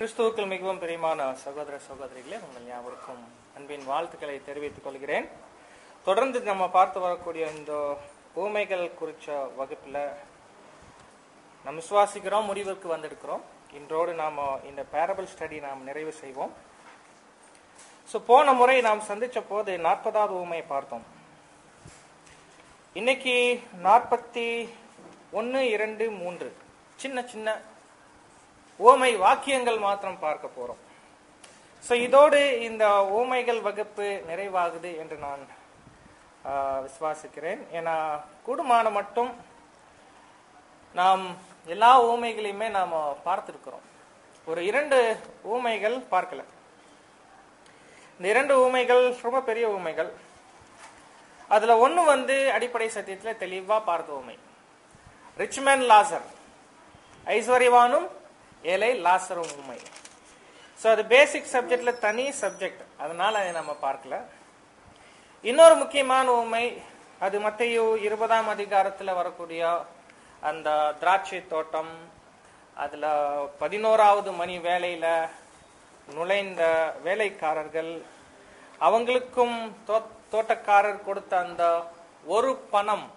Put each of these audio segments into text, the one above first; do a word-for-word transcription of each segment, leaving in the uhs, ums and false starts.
கிறிஸ்துவுக்குள் மிகவும் பிரியமான சகோதர சகோதரிகளே, உங்கள் யாவருக்கும் அன்பின் வாழ்த்துக்களை தெரிவித்துக் கொள்கிறேன். தொடர்ந்து நம்ம பார்த்து வரக்கூடிய இந்த ஊமைகள் குறித்த வகுப்புல நம்ம விசுவாசிக்கிறோம், முடிவுக்கு வந்திருக்கிறோம். இன்றோடு நாம் இந்த பேரபிள் ஸ்டடி நாம் நிறைவு செய்வோம். ஸோ போன முறை நாம் சந்திச்ச போது நாற்பதாவது ஊமையை பார்த்தோம். இன்னைக்கு நாற்பத்தி ஒன்று இரண்டு மூன்று சின்ன சின்ன ஓமை வாக்கியங்கள் மாத்திரம் பார்க்க போறோம். ஸோ இதோடு இந்த ஓமைகள் வகுப்பு நிறைவாகுது என்று நான் விசுவாசிக்கிறேன். ஏன்னா கூடுமான மட்டும் நாம் எல்லா ஊமைகளையுமே நாம் பார்த்திருக்கிறோம். ஒரு இரண்டு ஊமைகள் பார்க்கல. இந்த இரண்டு ஊமைகள் ரொம்ப பெரிய ஊமைகள். அதுல ஒண்ணு வந்து அடிப்படை சத்தியத்துல தெளிவா பார்த்த ஊமை, ரிச்மேன் லாசர், ஐஸ்வர்யவானும் ஏழை லாசரும் ஊமை. ஸோ அது பேசிக் சப்ஜெக்ட்ல தனி சப்ஜெக்ட், அதனால அதை நம்ம பார்க்கல. இன்னொரு முக்கியமான ஊமை, அது மத்தேயு இருபதாம் அதிகாரத்துல வரக்கூடிய அந்த திராட்சை தோட்டம். அதுல பதினோராவது மணி வேலையில நுழைந்த வேலைக்காரர்கள், அவங்களுக்கும் தோட்டக்காரர் கொடுத்த அந்த ஒரு பணம்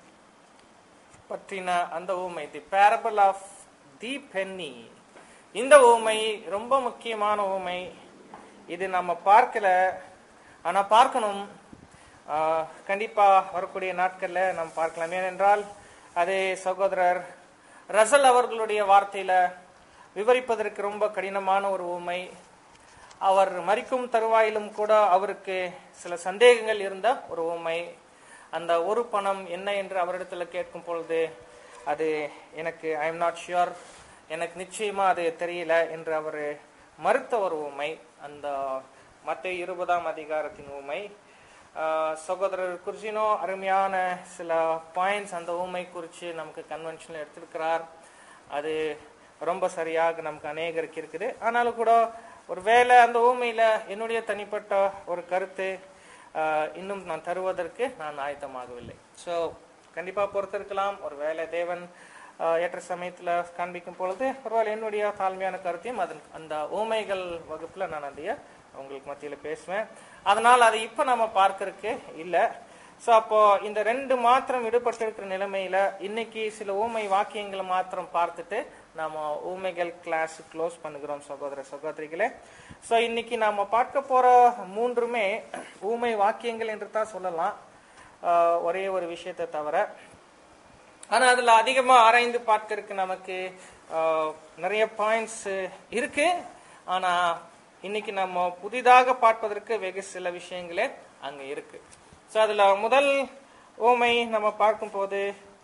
பற்றின அந்த ஊமை, the parable of the penny. இந்த ஊமை ரொம்ப முக்கியமான ஊமை. இது நம்ம பார்க்கல, ஆனா பார்க்கணும். கண்டிப்பா வரக்கூடிய நாட்கள்ல நம்ம பார்க்கலாம். ஏனென்றால் அதே சகோதரர் ரசல் அவர்களுடைய வார்த்தையில விவரிப்பதற்கு ரொம்ப கடினமான ஒரு ஊமை. அவர் மரிக்கும் தருவாயிலும் கூட அவருக்கு சில சந்தேகங்கள் இருந்த ஒரு ஊமை. அந்த ஒரு பணம் என்ன என்று அவரிடத்துல கேட்கும் பொழுது, அது எனக்கு ஐ எம் நாட் ஷியோர், எனக்கு நிச்சயமா அது தெரியல என்று அவர் மறுத்த ஒரு ஊமை. அந்த மத்தேயு இருபதாம் அதிகாரத்தின் ஊமை. சகோதரர் குர்ஜினோ அருமையான சில பாயிண்ட்ஸ் அந்த ஊமை குறித்து நமக்கு கன்வென்ஷன்ல எடுத்திருக்கிறார். அது ரொம்ப சரியாக நமக்கு அநேகருக்கு இருக்குது. ஆனாலும் கூட ஒரு வேளை அந்த ஊமையில என்னுடைய தனிப்பட்ட ஒரு கருத்து இன்னும் நான் தருவதற்கு நான் ஆயத்தமாகவில்லை. ஸோ கண்டிப்பா பொறுத்திருக்கலாம். ஒரு வேளை தேவன் ஏற்ற சமயத்துல காண்பிக்கும் பொழுது ஒருவேளை என்னுடைய தாழ்மையான கருத்தையும் அதன் அந்த ஊமைகள் வகுப்புல நான் அதைய உங்களுக்கு மத்தியில பேசுவேன். அதனால அதை இப்ப நம்ம பார்க்கறதுக்கு இல்லை. ஸோ அப்போ இந்த ரெண்டு மாத்திரம் விடுபட்டிருக்கிற நிலைமையில இன்னைக்கு சில ஊமை வாக்கியங்களை மாத்திரம் பார்த்துட்டு நாம ஊமைகள் கிளாஸ் க்ளோஸ் பண்ணுகிறோம் சகோதர சகோதரிகளே. ஸோ இன்னைக்கு நாம பார்க்க போற மூன்றுமே ஊமை வாக்கியங்கள் என்று தான் சொல்லலாம், ஒரே ஒரு விஷயத்தை தவிர. ஆனா அதுல அதிகமா ஆராய்ந்து பார்க்கறதுக்கு நமக்கு நிறைய பாயிண்ட்ஸ் இருக்கு. ஆனா இன்னைக்கு நம்ம புதிதாக பார்ப்பதற்கு வெகு சில விஷயங்களே அங்க இருக்கு. ஸோ அதுல முதல் ஊமை நம்ம பார்க்கும் போது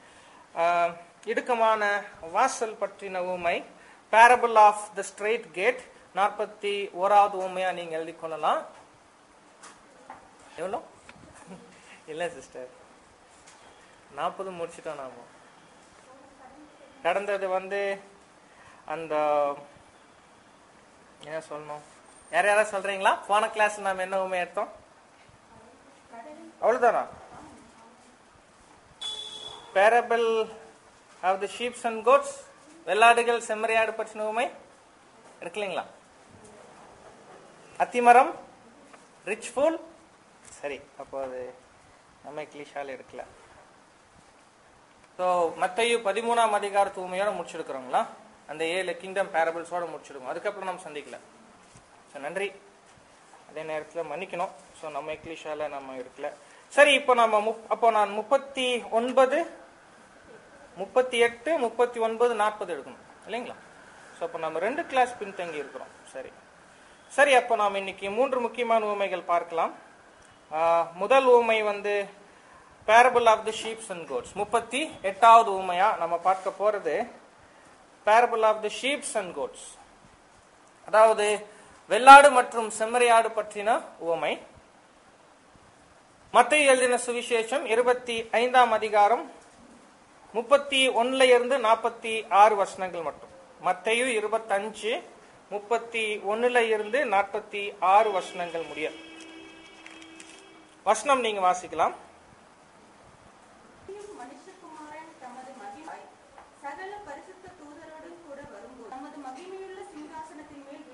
இடுக்கமான வாசல் பற்றின ஊமை, parable of the straight gate. நாற்பத்தி ஓராவது ஊமையா நீங்க எழுதி கொள்ளலாம். எவ்வளோ இல்ல சிஸ்டர், நாற்பது முடிச்சிட்டோம் நாம. கடந்தது வந்து அந்த என்ன சொல்லணும், யார் யாரா சொல்றீங்களா? போன கிளாஸ் நாம என்ன ஊமை எடுத்தோம்? அவ்வளவுதானா? Parable of the sheeps and goats, வெள்ளாடுகள் செம்மறியாடு பற்றின ஊமை இருக்குல்லைங்களா? அத்திமரம், ரிச் ஃபூல். சரி, அப்போ அது நம்ம கிளிஷால எடுக்கல. ஸோ மத்தேயு பதிமூணாம் அதிகாரத்து ஊமையோட முடிச்சிருக்கிறோங்களா? அந்த ஏழு கிங்டம் பேரபிள்ஸோட முடிச்சிருக்கோம். அதுக்கப்புறம் நம்ம சந்திக்கல. ஸோ நன்றி. அதே நேரத்தில் மன்னிக்கணும். ஸோ நம்ம இங்கிலீஷால நம்ம எடுக்கல. சரி, இப்போ நம்ம அப்போ நான் முப்பத்தி ஒன்பது முப்பத்தி எட்டு முப்பத்தி ஒன்பது நாற்பது எடுக்கணும் இல்லைங்களா? ஸோ அப்போ நம்ம ரெண்டு கிளாஸ் பின்தங்கி இருக்கிறோம். சரி சரி அப்போ நாம் இன்னைக்கு மூன்று முக்கியமான ஊமைகள் பார்க்கலாம். முதல் ஊமை வந்து parable of the sheeps and goats. முப்பத்தி எட்டாவது ஊமையா நம்ம பார்க்க போறது parable of the sheeps and goats, அதாவது வெள்ளாடு மற்றும் செம்மறியாடு பற்றின ஊமை. மத்தேயு எழுதின சுவிசேஷம் இருபத்தி ஐந்தாம் அதிகாரம் முப்பத்தி ஒன்னுல இருந்து நாற்பத்தி ஆறு வசனங்கள் மட்டும். மத்தேயு இருபத்தி அஞ்சு முப்பத்தி ஒன்னுல இருந்து நாற்பத்தி ஆறு வசனங்கள் முடிய வசனம் நீங்க வாசிக்கலாம். சகல பரிசுத்த தூதரோடு கூட வரும்போது நமது மகிமையுள்ள சிங்காசனத்தின் மேல்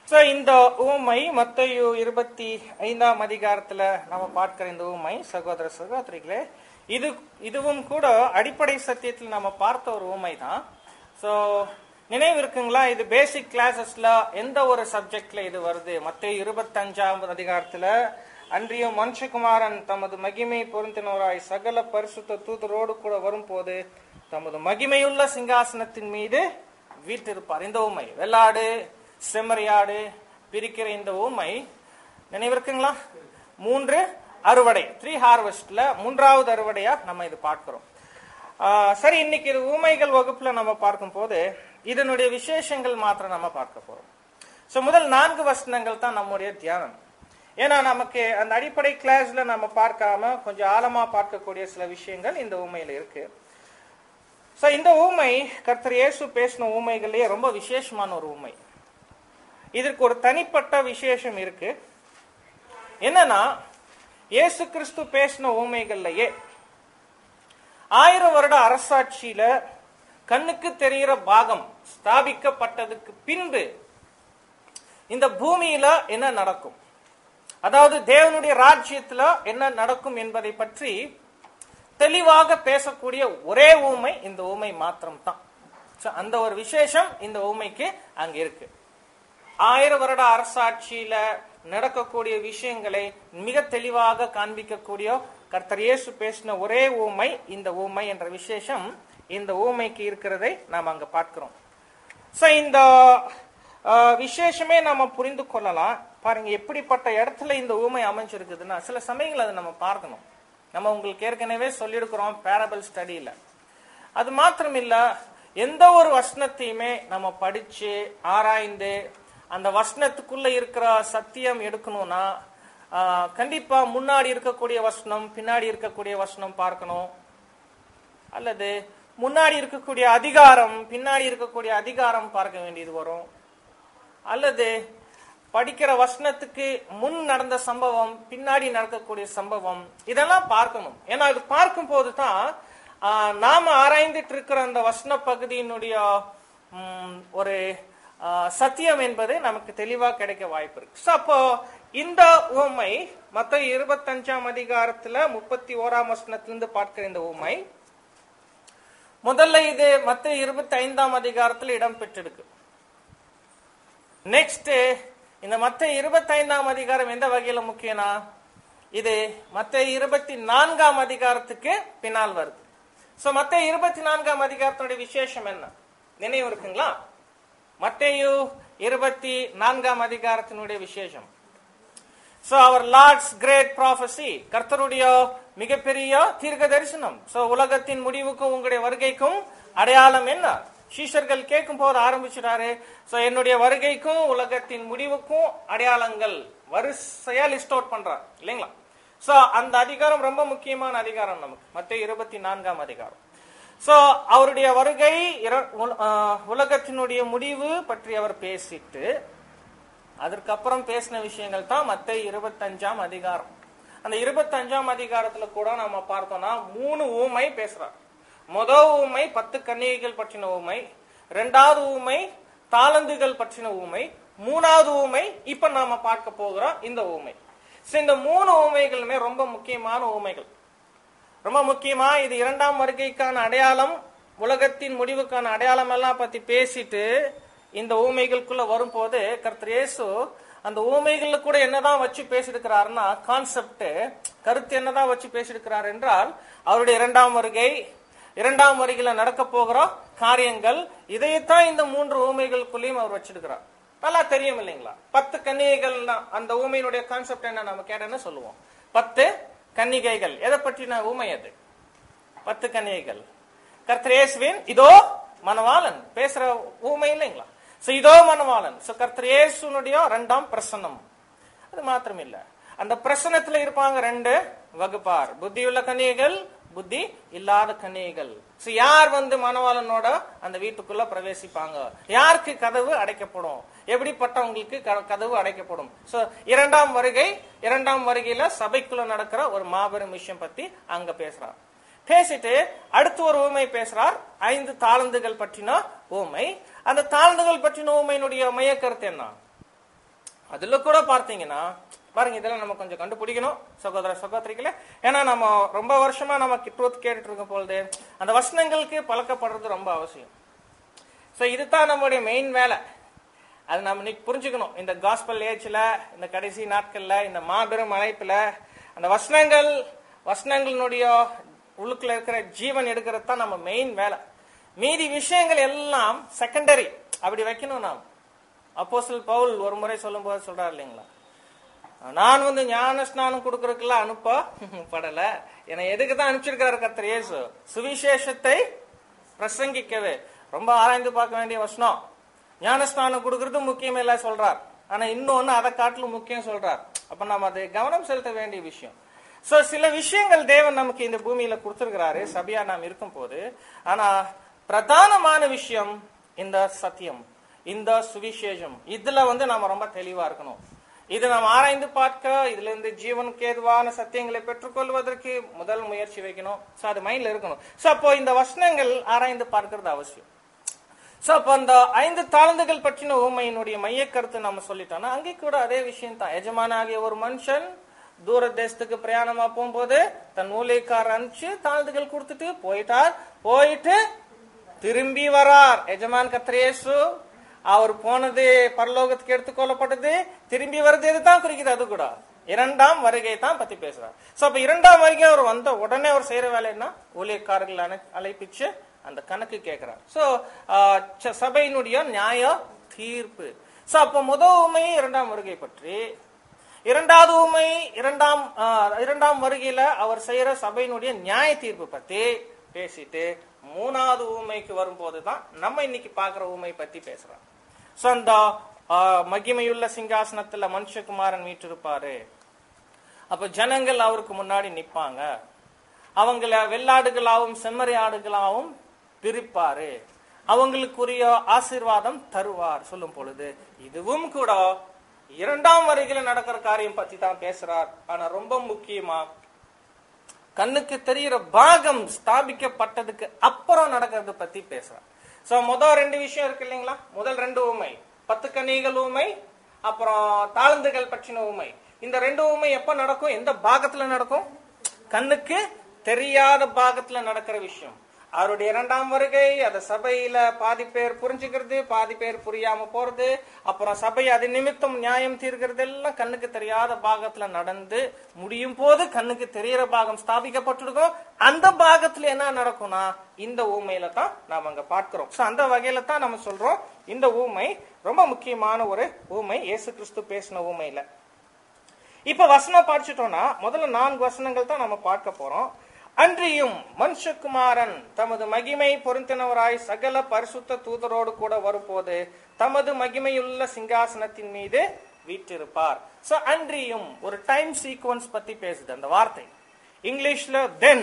சோ இந்த ஊமை மத்தேயு இருபத்தி ஐந்தாம் அதிகாரத்துல நம்ம பார்க்கிற இந்த ஊமை, சகோதர சகோதரிகளே, இது இதுவும் கூட அடிப்படை சத்தியத்தில் நம்ம பார்த்த ஒரு ஊமை தான். சோ நினைவு இருக்குங்களா? இது பேசிக் கிளாஸஸ்ல எந்த ஒரு சப்ஜெக்ட்ல இது வருது? மத்தேயு இருபத்தி அஞ்சாம் அதிகாரத்துல, அன்றியும் மனுஷகுமாரன் தமது மகிமை பொருந்தினவராய் சகல பரிசுத்த தூதரோடு கூட வரும்போது தமது மகிமையுள்ள சிங்காசனத்தின் மீது வீற்றிருப்பார். இந்த ஊமை, வெள்ளாடு செம்மறியாடு பிரிக்கிற இந்த ஊமை நினைவிருக்குங்களா? மூன்று அறுவடை, த்ரீ ஹார்வெஸ்ட்ல மூன்றாவது அறுவடையா நம்ம இது பார்க்கிறோம். சரி, இன்னைக்கு இது ஊமைகள் வகுப்புல நம்ம பார்க்கும் போது இதனுடைய விசேஷங்கள் மாத்திரம் நம்ம பார்க்க போறோம். சோ முதல் நான்கு வசனங்கள் தான் நம்முடைய தியானம். ஏன்னா நமக்கு அந்த அடிப்படை கிளாஸ்ல நம்ம பார்க்காம கொஞ்சம் ஆழமா பார்க்கக்கூடிய சில விஷயங்கள் இந்த ஊமையில இருக்கு. சோ இந்த ஊமை கர்த்தர் இயேசு பேசின ஊமைகளே ரொம்ப விசேஷமான ஒரு ஊமை. இதற்கு ஒரு தனிப்பட்ட விசேஷம் இருக்கு. என்னன்னா, இயேசு கிறிஸ்து பேசின ஊமைகள்லயே ஆயிரம் வருட அரசாட்சியில கண்ணுக்கு தெரிகிற பாகம் ஸ்தாபிக்கப்பட்டதுக்கு பின்பு இந்த பூமியில என்ன நடக்கும், அதாவது தேவனுடைய ராஜ்யத்துல என்ன நடக்கும் என்பதை பற்றி தெளிவாக பேசக்கூடிய ஒரே ஊமை இந்த ஊமை மாத்திரம் தான். அந்த ஒரு விசேஷம் இந்த ஊமைக்கு அங்க இருக்கு. ஆயிரம் வருட அரசாட்சியில நடக்கக்கூடிய விஷயங்களை மிக தெளிவாக காண்பிக்கக்கூடிய கர்த்தர் இயேசு பேசின ஒரே ஊமை இந்த ஊமை என்ற விசேஷம் இந்த ஊமைக்கு இருக்கிறதை நாம் அங்க பார்க்கிறோம். சோ இந்த விசேஷமே நாம புரிந்து கொள்ளலாம். பாருங்க, எப்படிப்பட்ட இடத்துல இந்த ஊமை அமைஞ்சிருக்குதுன்னா, சில சமயங்கள் அதை நம்ம பார்க்கணும். நம்ம உங்களுக்கு ஏற்கனவே சொல்லியிருக்கிறோம் பேரபிள் ஸ்டடியில. அது மாத்திரம் இல்ல, எந்த ஒரு வசனத்தையுமே நம்ம படிச்சு ஆராய்ந்து அந்த வசனத்துக்குள்ள இருக்கிற சத்தியம் எடுக்கணும்னா கண்டிப்பா முன்னாடி இருக்கக்கூடிய வசனம் பின்னாடி இருக்கக்கூடிய வசனம் பார்க்கணும், அல்லது முன்னாடி இருக்கக்கூடிய அதிகாரம் பின்னாடி இருக்கக்கூடிய அதிகாரம் பார்க்க வேண்டியது வரும், அல்லது படிக்கிற வசனத்துக்கு முன் நடந்த சம்பவம் பின்னாடி நடக்கக்கூடிய சம்பவம், இதெல்லாம் பார்க்கணும். ஏன்னா இது பார்க்கும் போதுதான் நாம ஆராய்ந்துட்டு இருக்கிற அந்த வசன பகுதியினுடைய ஒரு சத்தியம் என்பது நமக்கு தெளிவா கிடைக்க வாய்ப்பு இருக்கு. அப்போ இந்த ஊமை மத்தேயு இருபத்தி அஞ்சாம் அதிகாரத்துல முப்பத்தி ஓராம் வசனத்திலிருந்து பார்க்கிற இந்த ஊமை முதல்ல இது மத்தேயு இருபத்தி ஐந்தாம் அதிகாரத்துல இடம் பெற்றிருக்கு. நெக்ஸ்ட் இந்த மத்தேயு இருபத்தி ஐந்தாம் அதிகாரம் எந்த வகையில முக்கியம்னா, இது மத்தேயு இருபத்தி நான்காம் அதிகாரத்துக்கு பின்னால் வருது. சோ மத்தேயு இருபத்தி நான்காம் அதிகாரத்தினுடைய விசேஷம் என்ன நினைவு இருக்குங்களா? மத்தேயு இருபத்தி நான்காம் அதிகாரத்தினுடைய விசேஷம், so our Lord's great prophecy, கர்த்தருடைய மிகப்பெரிய தீர்க்க தரிசனம். சோ உலகத்தின் முடிவுக்கும் உங்களுடைய வருகைக்கும் அடையாளம் என்ன? சீஷர்கள் கேட்கும் போது ஆரம்பிச்சுட்டாரு. சோ என்னுடைய வருகைக்கும் உலகத்தின் முடிவுக்கும் அடையாளங்கள் வரிசையா லிஸ்ட் அவுட் பண்றார் இல்லைங்களா? சோ அந்த அதிகாரம் ரொம்ப முக்கியமான அதிகாரம் நமக்கு, மத்தேயு இருபத்தி நான்காம் அதிகாரம். சோ அவருடைய வருகை, உலகத்தினுடைய முடிவு பற்றி அவர் பேசிட்டு அதற்கப்புறம் பேசின விஷயங்கள் தான் மத்தேயு இருபத்தி அஞ்சாம் அதிகாரம். அந்த இருபத்தி அஞ்சாம் அதிகாரத்துல கூட நம்ம பார்த்தோம்னா மூணு ஊமை பேசுறார். முதல் ஊமை பத்து கன்னிகைகள் பற்றின ஊமை, இரண்டாவது ஊமை தாளந்துகள் பற்றின ஊமை, மூணாவது ஊமை இப்ப நாம பார்க்க போகிறோம் இந்த ஊமை. இந்த மூணு ஊமைகளுமே ரொம்ப முக்கியமான ஊமைகள். ரொம்ப முக்கியமா இது இரண்டாம் வருகைக்கான அடையாளம், உலகத்தின் முடிவுக்கான அடையாளம் எல்லாம் பத்தி பேசிட்டு இந்த ஊமைகளுக்குள்ள வரும்போது கர்த்தர் இயேசு அந்த ஊமைகள்ல கூட என்னதான் வச்சு பேசிருக்கிறாருன்னா, கான்செப்ட் கருத்து என்னதான் வச்சு பேசிருக்கிறார் என்றால், அவருடைய இரண்டாம் வருகை, இரண்டாம் வருகையில நடக்க போகிற காரியங்கள், இதைத்தான் இந்த மூன்று ஊமைகளுக்குள்ளேயும் அவர் வச்சிருக்கிறார். நல்லா தெரியும் இல்லைங்களா? பத்து கன்னிகைகள் அந்த ஊமையினுடைய கான்செப்ட் என்ன நம்ம கேட்டேன்னு சொல்லுவோம். பத்து கன்னிகைகள் எதை பற்றின ஊமை? அது பத்து கன்னிகைகள் கர்த்தர் இயேசுவின் இதோ மணவாளன் பேசுற ஊமை இல்லைங்களா? சோ இதோ மணவாளன், சோ கர்த்தர் இயேசுனுடைய இரண்டாம் பிரசன்னம். அது மாத்திரம் இல்ல, அந்த பிரசன்னத்துல இருப்பாங்க ரெண்டு வகுப்பார், புத்தியுள்ள கன்னிகைகள், புத்தி இல்லாத கன்னிகைகள். சோ யார் வந்து மணவாளனோட அந்த வீட்டுக்குள்ள பிரவேசிப்பாங்க, யாருக்கு கதவு அடைக்கப்படும், எப்படிப்பட்டவங்களுக்கு கதவு அடைக்கப்படும். சோ இரண்டாம் வருகை, இரண்டாம் வருகையில சபைக்குள்ள நடக்கிற ஒரு மாபெரும் விஷயம் பத்தி அங்க பேசுறார். பேசிட்டு அடுத்து ஒரு ஊமை பேசுறார், ஐந்து தாளந்துகள் பற்றின ஊமை. அந்த தாளந்துகள் பற்றின ஊமையினுடைய மைய கருத்து என்ன? அதுல கூட பார்த்தீங்கன்னா பாருங்க, இதெல்லாம் நம்ம கொஞ்சம் கண்டுபிடிக்கணும் சகோதர சகோதரிகளே. ஏன்னா நம்ம ரொம்ப வருஷமா நம்ம ட்ரூத் கேட்டுட்டு இருக்கும் பொழுது அந்த வசனங்களுக்கு பழக்கப்படுறது ரொம்ப அவசியம். ஸோ இதுதான் நம்மளுடைய மெயின் வேலை. அது நம்ம இன்னைக்கு புரிஞ்சுக்கணும். இந்த காஸ்பல் ஏஜ்ல, இந்த கடைசி நாட்கள்ல, இந்த மாபெரும் அழைப்புல அந்த வசனங்கள் வசனங்களினுடைய உள்ளுக்குள்ள இருக்கிற ஜீவன் எடுக்கிறது தான் நம்ம மெயின் வேலை. மீதி விஷயங்கள் எல்லாம் செகண்டரி அப்படி வைக்கணும். நாம் அப்போஸ்தலன் பவுல் ஒரு முறை சொல்லும் போது சொல்றாரு இல்லைங்களா, நான் வந்து ஞான ஸ்நானம் கொடுக்கறதுக்கெல்லாம் அனுப்பப்படல, என்னை எதுக்கு தான் அனுப்பிச்சிருக்காரு கர்த்தர் இயேசு? சுவிசேஷத்தை பிரசங்கிக்கவே. ரொம்ப ஆராய்ந்து பார்க்க வேண்டிய வசனம். ஞானஸ்நானம் கொடுக்கறது முக்கியம் இல்ல சொல்றார், ஆனா இன்னொன்னு அதை காட்டிலும் முக்கியம் சொல்றார். அப்ப நம்ம அதை கவனம் செலுத்த வேண்டிய விஷயம். சோ சில விஷயங்கள் தேவன் நமக்கு இந்த பூமியில கொடுத்திருக்கிறாரு சபையா நாம் இருக்கும் போது. ஆனா பிரதானமான விஷயம் இந்த சத்தியம், இந்த சுவிசேஷம். இதுல வந்து நாம ரொம்ப தெளிவா இருக்கணும். இது நாம் ஆராய்ந்து பார்க்க, இதுல இருந்து ஜீவனுக்கு ஏதுவான சத்தியங்களை பெற்றுக்கொள்வதற்கு முதல் முயற்சி வைக்கணும். சோ அது மைண்ட்ல இருக்கணும். சோ அப்போ இந்த வசனங்கள் ஆராய்ந்து பார்க்கறது அவசியம். சோ அப்ப அந்த ஐந்து தாளந்துகள் பற்றின உண்மையினுடைய மைய கருத்து நம்ம சொல்லிட்டோம்னா, அங்கே கூட அதே விஷயம் தான். எஜமான ஆகிய ஒரு மனுஷன் தூர தேசத்துக்கு பிரயாணமா போகும்போது தன் ஊழியக்காரர் அனுப்பிச்சு தாழ்ந்துகள் கொடுத்துட்டு போயிட்டார். போயிட்டு திரும்பி வரார். எஜமான் கர்த்தர் இயேசு அவர் போனது பரலோகத்துக்கு எடுத்துக்கொள்ளப்பட்டது, திரும்பி வருது. இதுதான் குறிக்குது. அது கூட இரண்டாம் வருகை தான் பத்தி பேசுறார். சோ அப்ப இரண்டாம் வருகை அவர் வந்த உடனே அவர் செய்யற வேலை என்ன? ஊழியக்காரர்கள் அழைப்பிச்சு அந்த கணக்கு கேட்கிறார். சோ சபையினுடைய நியாய தீர்ப்பு. சோ அப்ப முதல் உண்மை இரண்டாம் வருகை பற்றி, இரண்டாவது உண்மை இரண்டாம் இரண்டாம் வருகையில அவர் செய்யற சபையினுடைய நியாய தீர்ப்பு பத்தி பேசிட்டு மூணாவது ஊமைக்கு வரும்போதுதான் நம்ம இன்னைக்கு பாக்குற ஊமை பத்தி பேசுறோம். சோ அந்த மகிமையுள்ள சிங்காசனத்துல மனுஷகுமாரன் வீற்றிருப்பாரு. அப்ப ஜனங்கள் அவருக்கு முன்னாடி நிப்பாங்க. அவங்கள வெள்ளாடுகளாவும் செம்மறி ஆடுகளாவும் பிரிப்பாரு. அவங்களுக்குரிய ஆசீர்வாதம் தருவார் சொல்லும் பொழுது இதுவும் கூட இரண்டாம் வருகையில நடக்கிற காரியம் பத்தி தான் பேசுறார். ஆனா ரொம்ப முக்கியமா கண்ணுக்கு தெரிகிற பாகம் ஸ்தாபிக்கப்பட்டதுக்கு அப்புறம் நடக்கிறது பத்தி பேசுறார். சோ முதல் ரெண்டு விஷயம் இருக்கு இல்லைங்களா? முதல் ரெண்டு ஊமை, பத்து கன்னிகள் ஊமை, அப்புறம் தாழ்ந்துகள் பற்றின ஊமை. இந்த ரெண்டு ஊமை எப்ப நடக்கும்? எந்த பாகத்துல நடக்கும்? கண்ணுக்கு தெரியாத பாகத்துல நடக்கிற விஷயம். அவருடைய இரண்டாம் வருகை, அத சபையில பாதி பேர் புரிஞ்சுக்கிறது, பாதி பேர் புரியாம போறது, அப்புறம் சபை அது நிமித்தம் நியாயம் தீர்க்கிறது எல்லாம் கண்ணுக்கு தெரியாத பாகத்துல நடந்து முடியும் போது கண்ணுக்கு தெரிகிற பாகம் ஸ்தாபிக்கப்பட்டிருக்கும். அந்த பாகத்துல என்ன நடக்கும்னா இந்த ஊமையில தான் நாம அங்க பார்க்கிறோம். சோ அந்த வகையில தான் நம்ம சொல்றோம் இந்த ஊமை ரொம்ப முக்கியமான ஒரு ஊமை, இயேசு கிறிஸ்து பேசின ஊமையில. இப்ப வசனம் படிச்சுட்டோம்னா முதல்ல நான்கு வசனங்கள் தான் நம்ம பார்க்க போறோம். அன்றியும் மனுஷகுமாரன் தமது மகிமை பொருந்தினவராய் சகல பரிசுத்த தூதரோடு கூட வரும்போது தமது மகிமையுள்ள சிங்காசனத்தின் மீது வீற்றிருப்பார். சோ அன்றியும் ஒரு டைம் சீக்வன்ஸ் பத்தி பேசுது அந்த வார்த்தை. இங்கிலீஷ்ல தென்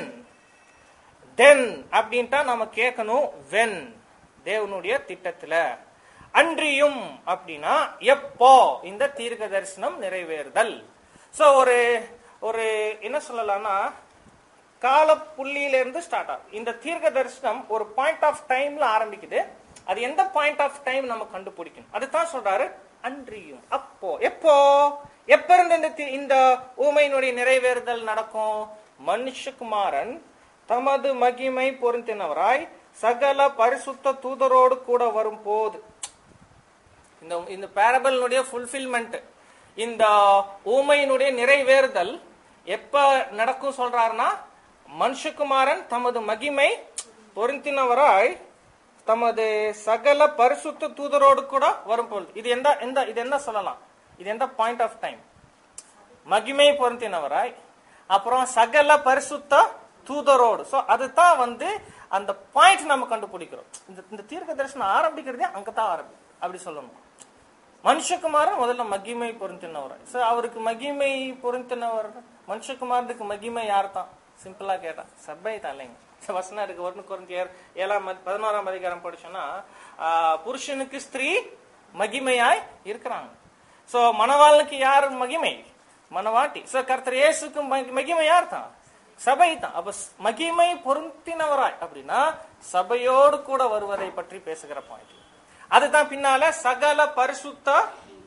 தென் அப்படின்ட்டா நம்ம கேட்கணும் வென், தேவனுடைய திட்டத்துல. அன்றியும் அப்படின்னா எப்போ இந்த தீர்க்க தரிசனம் நிறைவேறுதல். சோ ஒரு ஒரு என்ன சொல்லலாம்னா கால புள்ளியில இருந்து ஸ்டார்ட் ஆகும். இந்த தீர்க்க தரிசனம் ஒரு பாயிண்ட் ஆஃப் டைம்ல ஆரம்பிக்குது. அது எந்த பாயிண்ட் ஆஃப் டைம் நம்ம கண்டுபிடிக்கணும். அதுதான் சொல்றாரு அன்றியும். அப்போ எப்போ எப்ப இருந்து இந்த ஊமையினுடைய நிறைவேறுதல் நடக்கும்? மனுஷகுமாரன் தமது மகிமை பொருந்தினவராய் சகல பரிசுத்த தூதரோடு கூட வரும் போது. இந்த இந்த பேரபிளினுடைய ஃபுல்ஃபில்மெண்ட், இந்த ஊமையினுடைய நிறைவேறுதல் எப்ப நடக்கும் சொல்றாருன்னா, மனுஷகுமாரன் தமது மகிமை பொருந்தினவராய் தமது சகல பரிசுத்த தூதரோடு கூட வரும் பொழுது. இது எந்த எந்த இது என்ன சொல்லலாம்? இது எந்த பாயிண்ட் ஆஃப் டைம்? மகிமை பொருந்தினவராய், அப்புறம் சகல பரிசுத்த தூதரோடு. சோ அதுதான் வந்து அந்த பாயிண்ட் நம்ம கண்டுபிடிக்கிறோம். இந்த தீர்க்க தரிசனம் ஆரம்பிக்கிறதே அங்கதான் ஆரம்பி அப்படி சொல்லணும். மனுஷகுமாரன் முதல்ல மகிமை பொருந்தினவராய். சோ அவருக்கு மகிமை பொருந்தினவர், மனுஷகுமாரனுக்கு மகிமை யார் தான்? சிம்பிளா கேட்டா சபை தான் இல்லைங்க. வசனம் இருக்கு. ஒன்னு கொரிந்தியர் ஏழாம் பதினோராம் அதிகாரம் படிச்சோம்னா புருஷனுக்கு ஸ்திரீ மகிமையாய் இருக்கிறாங்க. சோ மணவாளனுக்கு யார் மகிமை? மணவாட்டி. சோ கர்த்தர் இயேசுக்கு மகிமை யார் தான்? சபை தான். அப்ப மகிமை பொருந்தினவராய் அப்படின்னா சபையோடு கூட வருவதை பற்றி பேசுகிற பாயிண்ட். அதுதான் பின்னால சகல பரிசுத்த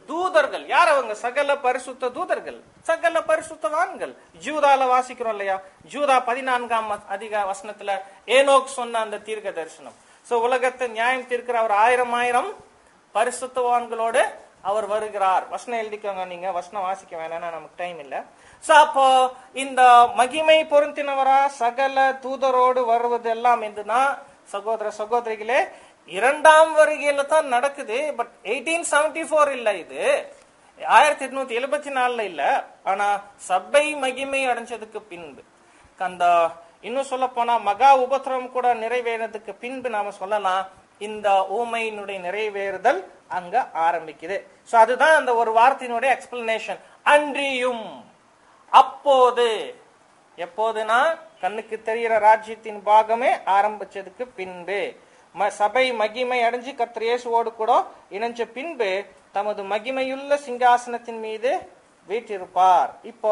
தூதர்கள். யார் அவங்க? சகல பரிசுத்த தூதர்கள், சகல பரிசுத்தவான்கள். ஜூதால வாசிக்கிறோம் இல்லையா? ஜூதா பதினான்காம் அதிக வசனத்துல ஏனோக் சொன்ன அந்த தீர்க்க தரிசனம். சோ உலகத்தை நியாயம் தீர்க்கிற அவர் ஆயிரம் ஆயிரம் பரிசுத்தவான்களோடு அவர் வருகிறார். வசனம் எழுதிக்கோங்க, நீங்க வசனம் வாசிக்க வேணாம், நமக்கு டைம் இல்ல. சோ அப்போ இந்த மகிமை பொருந்தினவரா சகல தூதரோடு வருவது எல்லாம் என்றுனா சகோதர சகோதரிகளே இரண்டாம் வருகையில தான் நடக்குது. பட் எயிட்டீன் செவன்டி போர் இல்ல, இது ஆயிரத்தி எட்நூத்தி எழுபத்தி நாலுல இல்ல. ஆனா சபை மகிமை அடைஞ்சதுக்கு பின்பு, அந்த இன்னும் சொல்ல போனா மகா உபத்திரவம் கூட நிறைவேறதுக்கு பின்பு நாம சொல்லலாம் இந்த ஊமையினுடைய நிறைவேறுதல் அங்க ஆரம்பிக்குது. சோ அதுதான் அந்த ஒரு வார்த்தையினுடைய எக்ஸ்பிளனேஷன். அன்றியும், அப்போது, எப்போதுனா கண்ணுக்கு தெரிகிற ராஜ்யத்தின் பாகமே ஆரம்பிச்சதுக்கு பின்பு, சபை மகிமை அடைஞ்சு கர்த்தர் இயேசுவோடு கூட இணைஞ்ச பின்பு தமது மகிமையுள்ள சிங்காசனத்தின் மீது வீற்றிருப்பார். இப்போ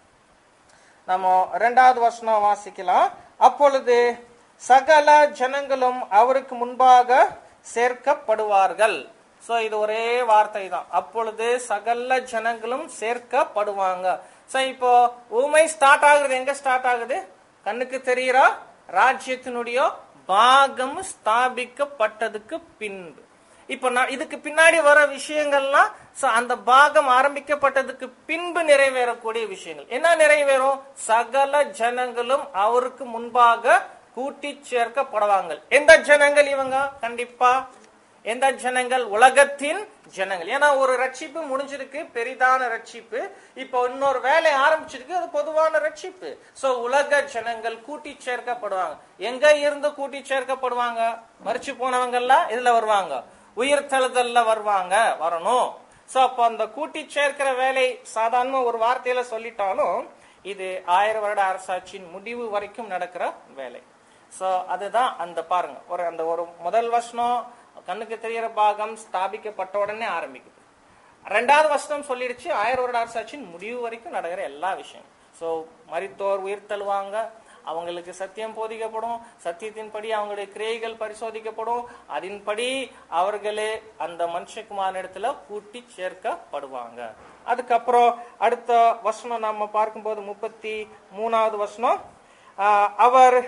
நம்ம இரண்டாவது வசனம் வாசிக்கலாம். அப்பொழுது சகல ஜனங்களும் அவருக்கு முன்பாக சேர்க்கப்படுவார்கள். சோ இது ஒரே வார்த்தை தான். அப்பொழுது சகல ஜனங்களும் சேர்க்கப்படுவாங்க. சோ இப்போ ஊமை ஸ்டார்ட் ஆகுறது எங்க ஸ்டார்ட் ஆகுது? கண்ணுக்கு தெரிகிற ராஜ்யத்தினுடைய பாகம் ஸ்தாபிக்கப்பட்டதுக்கு பின்பு. இப்ப நான் இதுக்கு பின்னாடி வர விஷயங்கள்லாம் அந்த பாகம் ஆரம்பிக்கப்பட்டதுக்கு பின்பு நிறைவேறக்கூடிய விஷயங்கள். என்ன நிறைவேறும்? சகல ஜனங்களும் அவருக்கு முன்பாக கூட்டி சேர்க்கப்படுவாங்க. எந்த ஜனங்கள் இவங்க? கண்டிப்பா எந்த ஜனங்கள்? உலகத்தின் ஜனங்கள். ஏன்னா ஒரு ரட்சிப்பு முடிஞ்சிருக்கு, பெரிதான ரட்சிப்பு. இப்போ இன்னொரு வேலை ஆரம்பிச்சிருக்கு, அது பொதுவான ரட்சிப்பு. சோ உலக ஜனங்கள் கூட்டி சேர்க்கப்படுவாங்க. எங்க இருந்து கூட்டி சேர்க்கப்படுவாங்க? மரிச்சு போனவங்க எல்லாம் இதுல வருவாங்க, உயிர் தழுதல்ல வருவாங்க, வரணும். சோ அப்ப அந்த கூட்டி சேர்க்கிற வேலை சாதாரண ஒரு வார்த்தையில சொல்லிட்டாலும் இது ஆயிரம் வருட அரசாட்சியின் முடிவு வரைக்கும் நடக்கிற வேலை. சோ அதுதான் அந்த பாருங்க, ஒரு அந்த ஒரு முதல் வசனம் கண்ணுக்கு தெரிகிற பாகம் ஸ்தாபிக்கப்பட்ட உடனே ஆரம்பிக்குது. ரெண்டாவது வசனம் சொல்லிடுச்சு ஆயிரம் வருட அரசாட்சியின் முடிவு வரைக்கும் நடக்கிற எல்லா விஷயம். சோ மரித்தோர் உயிர் தழுவாங்க, அவங்களுக்கு சத்தியம் போதிக்கப்படும், சத்தியத்தின்படி அவங்களுடைய கிரியைகள் பரிசோதிக்கப்படும், அதன்படி அவர்களே அந்த மனுஷகுமார் இடத்துல கூட்டி சேர்க்கப்படுவாங்க. அதுக்கப்புறம் அடுத்த வசனம் நம்ம பார்க்கும்போது முப்பத்தி மூணாவது வசனம், அவர்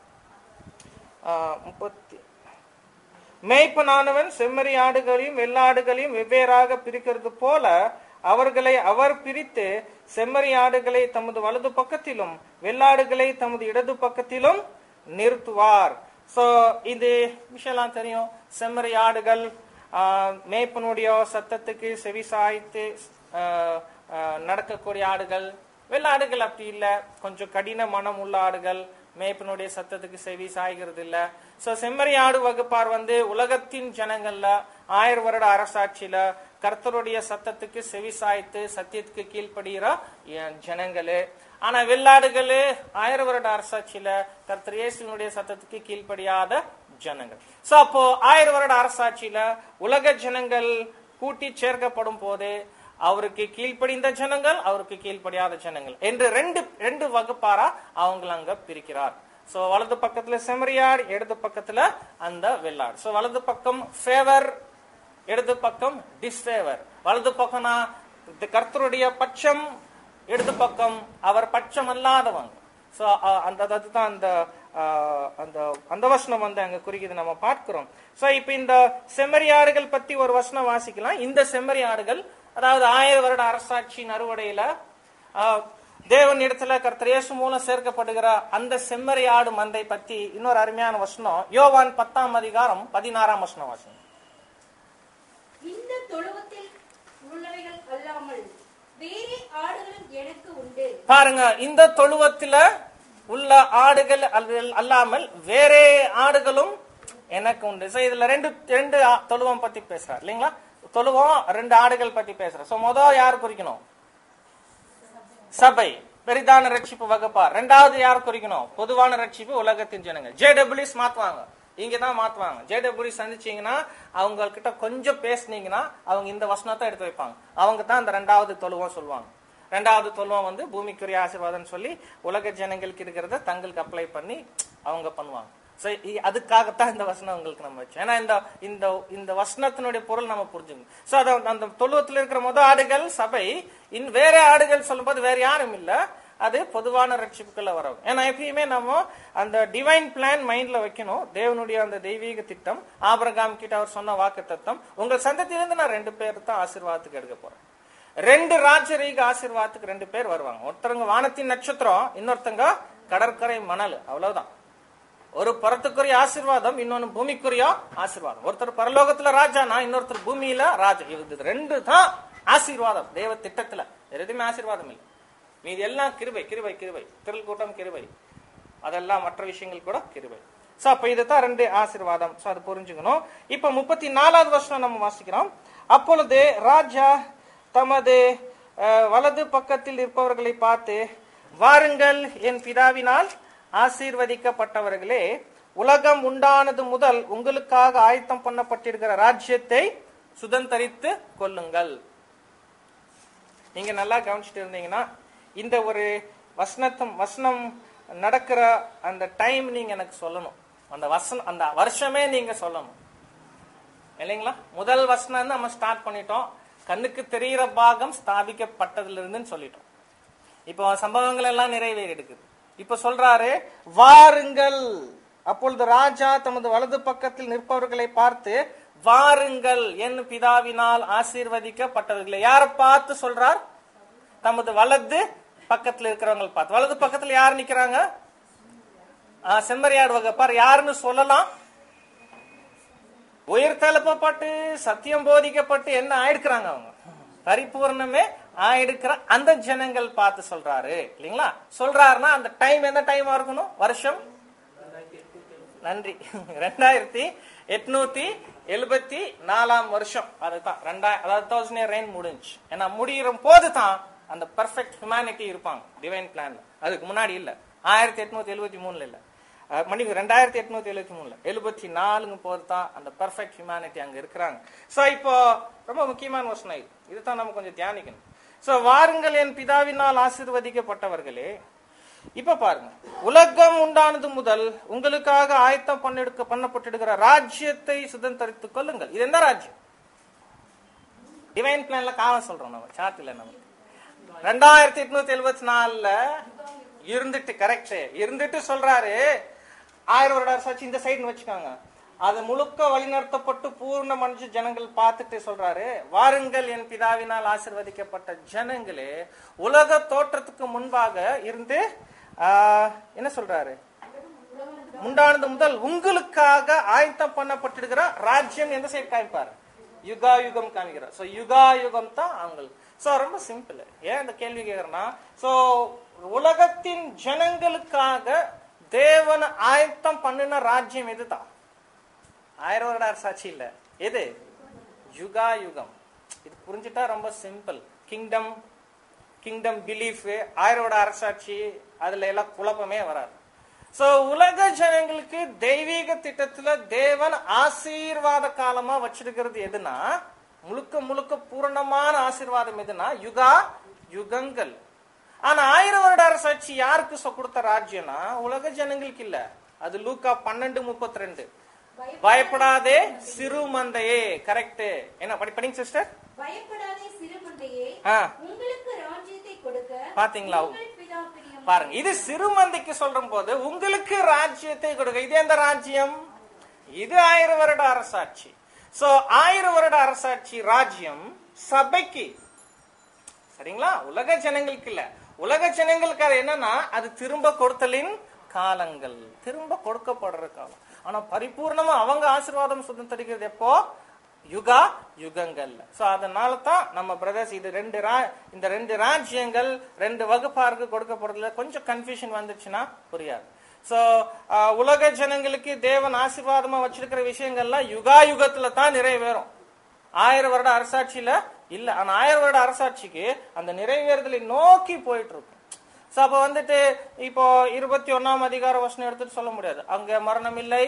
முப்பத்தி மேய்ப்பனானவன் செம்மறி ஆடுகளையும் வெள்ளாடுகளையும் வெவ்வேறாக பிரிக்கிறது போல அவர்களை அவர் பிரித்து செம்மறி ஆடுகளை தமது வலது பக்கத்திலும் வெள்ளாடுகளை தமது இடது பக்கத்திலும் நிறுத்துவார். சோ இது விஷயம்லாம் தெரியும். செம்மறி ஆடுகள் மேய்ப்பனுடைய சத்தத்துக்கு செவி சாய்த்து நடக்கக்கூடிய ஆடுகள். வெள்ளாடுகள் அப்படி இல்ல, கொஞ்சம் கடின மனம் உள்ள ஆடுகள், மேய்ப்பனுடைய சத்தத்துக்கு செவி சாய்கிறது இல்ல. சோ செம்மறி ஆடு வகுப்பார் வந்து உலகத்தின் ஜனங்கள்ல ஆயிரம் வருட அரசாட்சியில கர்த்தருடைய சத்தத்துக்கு செவி சாய்த்து சத்தியத்துக்கு கீழ்ப்படுகிற ஜனங்களு. ஆனா வெள்ளாடுகளு ஆயிரம் வருட அரசாட்சியில கர்த்தர் இயேசுவினுடைய சத்தத்துக்கு கீழ்ப்படியாத ஜனங்கள். சோ அப்போ ஆயிரம் வருட அரசாட்சியில உலக ஜனங்கள் கூட்டி சேர்க்கப்படும் போது அவருக்கு கீழ்ப்படிந்த ஜனங்கள், அவருக்கு கீழ்ப்படியாத ஜனங்கள் என்று ரெண்டு ரெண்டு வகுப்பாரா அவங்களை அங்க பிரிக்கிறார். சோ வலது பக்கத்துல செம்மறியார், இடது பக்கத்துல அந்த வெள்ளாடு. சோ வலது பக்கம் ஃபேவர், இடது பக்கம் டிஸ்ஃபேவர். வலது பக்கம்னா கர்த்தருடைய பட்சம், இடது பக்கம் அவர் பட்சம் அல்லாதவங்க. சோ அந்த அதுதான் அந்த அந்த அந்த வசனம் வந்து அங்க குறிக்குது நம்ம பார்க்கிறோம். சோ இப்ப இந்த செம்மறியாடுகள் பத்தி ஒரு வசனம் வாசிக்கலாம். இந்த செம்மறியாடுகள் அதாவது ஆயிரம் வருட அரசாட்சியின் அறுவடையில தேவன் இடத்துல கர்த்தர் இயேசு மூலம் சேர்க்கப்படுகிற அந்த செம்மறி ஆடு மந்தை பத்தி இன்னொரு அருமையான வசனம் யோவான் பத்தாம் அதிகாரம் பதினாறாம் வசனம் வாசனம். இந்த தொழுவத்தில் உள்ளவைகள் அல்லாமல் வேறே ஆடுகளும் எனக்கு உண்டு. பாருங்க, இந்த தொழுவத்துல உள்ள ஆடுகள் அல்லாமல் வேறே ஆடுகளும் எனக்கு உண்டு. இதுல ரெண்டு ரெண்டு தொழுவம் பத்தி பேசுறார் இல்லைங்களா? தொழுவம் ரெண்டு ஆடுகள் பத்தி பேசுற. சோ முதல் யார் குறிக்கணும்? சபை, பெரிதான ரட்சிப்பு வகுப்பார். ரெண்டாவது யார் குறிக்கணும்? பொதுவான ரட்சிப்பு, உலகத்தின் ஜனங்கள். ஜேடபிள்யூஸ் மாத்துவாங்க, இங்கதான் மாத்துவாங்க. ஜேடபிள்யூ சந்திச்சீங்கன்னா அவங்க கிட்ட கொஞ்சம் பேசுனீங்கன்னா அவங்க இந்த வசனத்தை எடுத்து வைப்பாங்க. அவங்க தான் அந்த ரெண்டாவது தொழுவம் சொல்லுவாங்க. ரெண்டாவது தொழுவம் வந்து பூமிக்குரிய ஆசீர்வாதம் சொல்லி உலக ஜனங்களுக்கு இருக்கிறத தங்களுக்கு அப்ளை பண்ணி அவங்க பண்ணுவாங்க. So, இ- அதுக்காகத்தான் இந்த வசனம் உங்களுக்கு நம்ம வச்சோம். ஏன்னா இந்த இந்த இந்த வசனத்தினுடைய பொருள் நம்ம புரிஞ்சுக்கணும். சோ அத அந்த தொழுவத்தில் இருக்கிற முத ஆடுகள் சபை, இன் வேற ஆடுகள் சொல்லும்போது வேற யாரும் இல்ல, அது பொதுவான ரட்சிப்புக்குள்ள வரும். ஏன்னா எப்பயுமே நம்ம அந்த டிவைன் பிளான் மைண்ட்ல வைக்கணும். தேவனுடைய அந்த தெய்வீக திட்டம், ஆபிரகாம் கிட்ட அவர் சொன்ன வாக்கு தத்தம், உங்கள் சந்ததியிலிருந்து நான் ரெண்டு பேர் தான் ஆசீர்வாதத்துக்கு எடுக்க போறேன். ரெண்டு ராஜரீக ஆசீர்வாதத்துக்கு ரெண்டு பேர் வருவாங்க. ஒருத்தருங்க வானத்தின் நட்சத்திரம், இன்னொருத்தங்க கடற்கரை மணல். அவ்வளவுதான். ஒரு பரத்துக்குரிய ஆசீர்வாதம், இன்னொன்னு பூமிக்குரிய ஆசீர்வாதம். ஒருத்தர் பரலோகத்துல ராஜானா, இன்னொருத்தர் பூமியில ராஜா. இது ரெண்டு தான் ஆசீர்வாதம் தேவ திட்டத்துல. எதுவுமே ஆசீர்வாதம் இல்லை. மீது எல்லாம் கிருபை கிருபை கிருபை. திரள் கூட்டம் கிருபை, அதெல்லாம் மற்ற விஷயங்கள் கூட கிருபை. சோ அப்ப இதுதான் ரெண்டு ஆசீர்வாதம். சோ அது புரிஞ்சுக்கணும். இப்ப முப்பத்தி நாலாவது வருஷம் நம்ம வாசிக்கிறோம். அப்பொழுது ராஜா தமது வலது பக்கத்தில் இருப்பவர்களை பார்த்து, வாருங்கள் என் பிதாவினால் ஆசீர்வதிக்கப்பட்டவர்களே, உலகம் உண்டானது முதல் உங்களுக்காக ஆயத்தம் பண்ணப்பட்டிருக்கிற ராஜ்யத்தை சுதந்தரித்து கொள்ளுங்கள். நீங்க நல்லா கவனிச்சுட்டு இருந்தீங்கன்னா, இந்த ஒரு வசனத்தம் வசனம் நடக்கிற அந்த டைம் நீங்க எனக்கு சொல்லணும். அந்த வசனம் அந்த வருஷமே நீங்க சொல்லணும் இல்லைங்களா? முதல் வசனம் நம்ம ஸ்டார்ட் பண்ணிட்டோம். கண்ணுக்கு தெரிகிற பாகம் ஸ்தாபிக்கப்பட்டதுல இருந்துன்னு சொல்லிட்டோம். இப்போ சம்பவங்கள் எல்லாம் நிறைவேறி இருக்குது. இப்ப சொல்றாரு, வாருங்கள். அப்பொழுது ராஜா தமது வலது பக்கத்தில் நிற்பவர்களை பார்த்து, வாருங்கள் என் பிதாவினால் ஆசீர்வதிக்கப்பட்டவர்களை. யாரை பார்த்து சொல்றார்? தமது வலது பக்கத்தில் இருக்கிறவங்க பார்த்து. வலது பக்கத்துல யார் நிக்கிறாங்க? செம்மறியாடு வகுப்பார். யாருன்னு சொல்லலாம்? உயிர்த்தெழுப்பப்பட்டு சத்தியம் போதிக்கப்பட்டு என்ன ஆயிடுக்கிறாங்க அவங்க? பரிபூர்ணமே ஆயிடுக்கிற அந்த ஜனங்கள் பார்த்து சொல்றாரு இல்லைங்களா? சொல்றாருன்னா அந்த டைம் எந்த டைமா இருக்கணும்? வருஷம் நன்றி ரெண்டாயிரத்தி எட்நூத்தி எழுபத்தி நாலாம் வருஷம். அதுதான் ரெண்டாயிரம், அதாவது தௌசண்ட் இயர் ரெயின் முடிஞ்சு. ஏன்னா முடிகிற போதுதான் அந்த பெர்ஃபெக்ட் ஹியூமனிட்டி இருப்பாங்க டிவைன் பிளான்ல. அதுக்கு முன்னாடி இல்ல. ஆயிரத்தி எட்நூத்தி எழுபத்தி மூணுல இல்ல, மணி ரெண்டாயிரத்தி எட்நூத்தி எழுபத்தி மூணுல எழுபத்தி நாலுங்க போதுதான் அந்த பெர்ஃபெக்ட் ஹியூமனிட்டி அங்க இருக்கிறாங்க. சோ இப்போ ரொம்ப முக்கியமான வசனம் இது. இதுதான் நம்ம கொஞ்சம் தியானிக்கணும். சோ வாருங்கள் என் பிதாவினால் ஆசீர்வதிக்கப்பட்டவர்களே. இப்ப பாருங்க, உலகம் உண்டானது முதல் உங்களுக்காக ஆயத்தம் பண்ணெடுக்க பண்ணப்பட்டிருக்கிற ராஜ்யத்தை சுதந்தரித்துக் கொள்ளுங்கள். இது எந்த ராஜ்யம்? டிவைன் பிளான்ல காலம் சொல்றோம் நம்ம சார்ட்ல. நம்ம ரெண்டாயிரத்தி எட்நூத்தி எழுபத்தி நாலுல இருந்துட்டு கரெக்ட் இருந்துட்டு சொல்றாரு, ஆயிரம் வருட அரசாட்சி இந்த சைடுன்னு வச்சுக்காங்க. அது முழுக்க வழிநடத்தப்பட்டு பூர்ண மனுஷ ஜனங்கள் பார்த்துட்டு சொல்றாரு, வாருங்கள் என் பிதாவினால் ஆசீர்வதிக்கப்பட்ட ஜனங்களே, உலக தோற்றத்துக்கு முன்பாக இருந்து என்ன சொல்றாரு? உண்டானது முதல் உங்களுக்காக ஆயத்தம் பண்ணப்பட்டிருக்கிற ராஜ்யம் எந்த சைடு காமிப்பாரு? யுகா யுகம் காமிக்கிறார். சோ யுகா யுகம் தான் அவங்களுக்கு. சோ ரொம்ப சிம்பிள். ஏன் இந்த கேள்வி கேட்கறேன்னா, சோ உலகத்தின் ஜனங்களுக்காக தேவன் ஆயத்தம் பண்ணின ராஜ்யம் எதுதான்? ஆயிரம் வருட அரசாட்சி இல்ல, எது? யுகா யுகம். இது புரிஞ்சுட்டா ரொம்ப சிம்பிள். கிங்டம் கிங்டம் பிலீஃப், ஆயிரம் வருட அரசாட்சி, அதுல எல்லாம் குழப்பமே வராது. சோ உலக ஜனங்களுக்கு தெய்வீக திட்டத்துல தேவன் ஆசீர்வாத காலமா வச்சிருக்கிறது எதுனா, முழுக்க முழுக்க பூரணமான ஆசீர்வாதம் எதுனா யுகா யுகங்கள். ஆனா ஆயிரம் வருட அரசாட்சி யாருக்கு கொடுத்த ராஜ்யம்னா உலக ஜனங்களுக்கு இல்ல. அது லூக்கா பன்னெண்டு முப்பத்தி ரெண்டு. பயப்படாதே சிறு மந்தையே. கரெக்ட். என்ன படி படிங்க சிஸ்டர். பயப்படாதே சிறு மந்தையே, உங்களுக்கு ராஜ்யத்தை கொடுக்க. பாத்தீங்களா? பாருங்க, இது சிறுமந்தைக்கு சொல்ற போது உங்களுக்கு ராஜ்யத்தை கொடுக்க. இது எந்த ராஜ்யம்? இது ஆயிரம் வருட அரசாட்சி. சோ ஆயிரம் வருட அரசாட்சி ராஜ்யம் சபைக்கு, சரிங்களா? உலக ஜனங்களுக்கு இல்ல. உலக ஜனங்களுக்கு என்னன்னா அது திரும்ப கொடுத்தலின் காலங்கள், திரும்ப கொடுக்கப்படுற காலம். ஆனா பரிபூர்ணமா அவங்க ஆசீர்வாதம் சுதந்திரிக்கிறது எப்போ? யுகா யுகங்கள்ல. சோ அதனால தான் நம்ம பிரதர்ஸ் இது ரெண்டு இந்த ரெண்டு ராஜ்யங்கள் ரெண்டு வகுப்பாருக்கு கொடுக்கப்படுறதுல கொஞ்சம் கன்ஃபியூஷன் வந்துச்சுன்னா புரியாது. சோ உலக ஜனங்களுக்கு தேவன் ஆசீர்வாதமா வச்சிருக்கிற விஷயங்கள்லாம் யுகா யுகத்துல தான் நிறைவேறும், ஆயிரம் வருட அரசாட்சியில இல்ல. ஆனா ஆயிரம் வருட அரசாட்சிக்கு அந்த நிறைவேறுதலை நோக்கி போயிட்டு இருக்கும். சோ அப்ப வந்துட்டு இப்போ இருபத்தி ஒன்னாம் அதிகார வசனம் எடுத்துட்டு சொல்ல முடியாது, அங்க மரணம் இல்லை,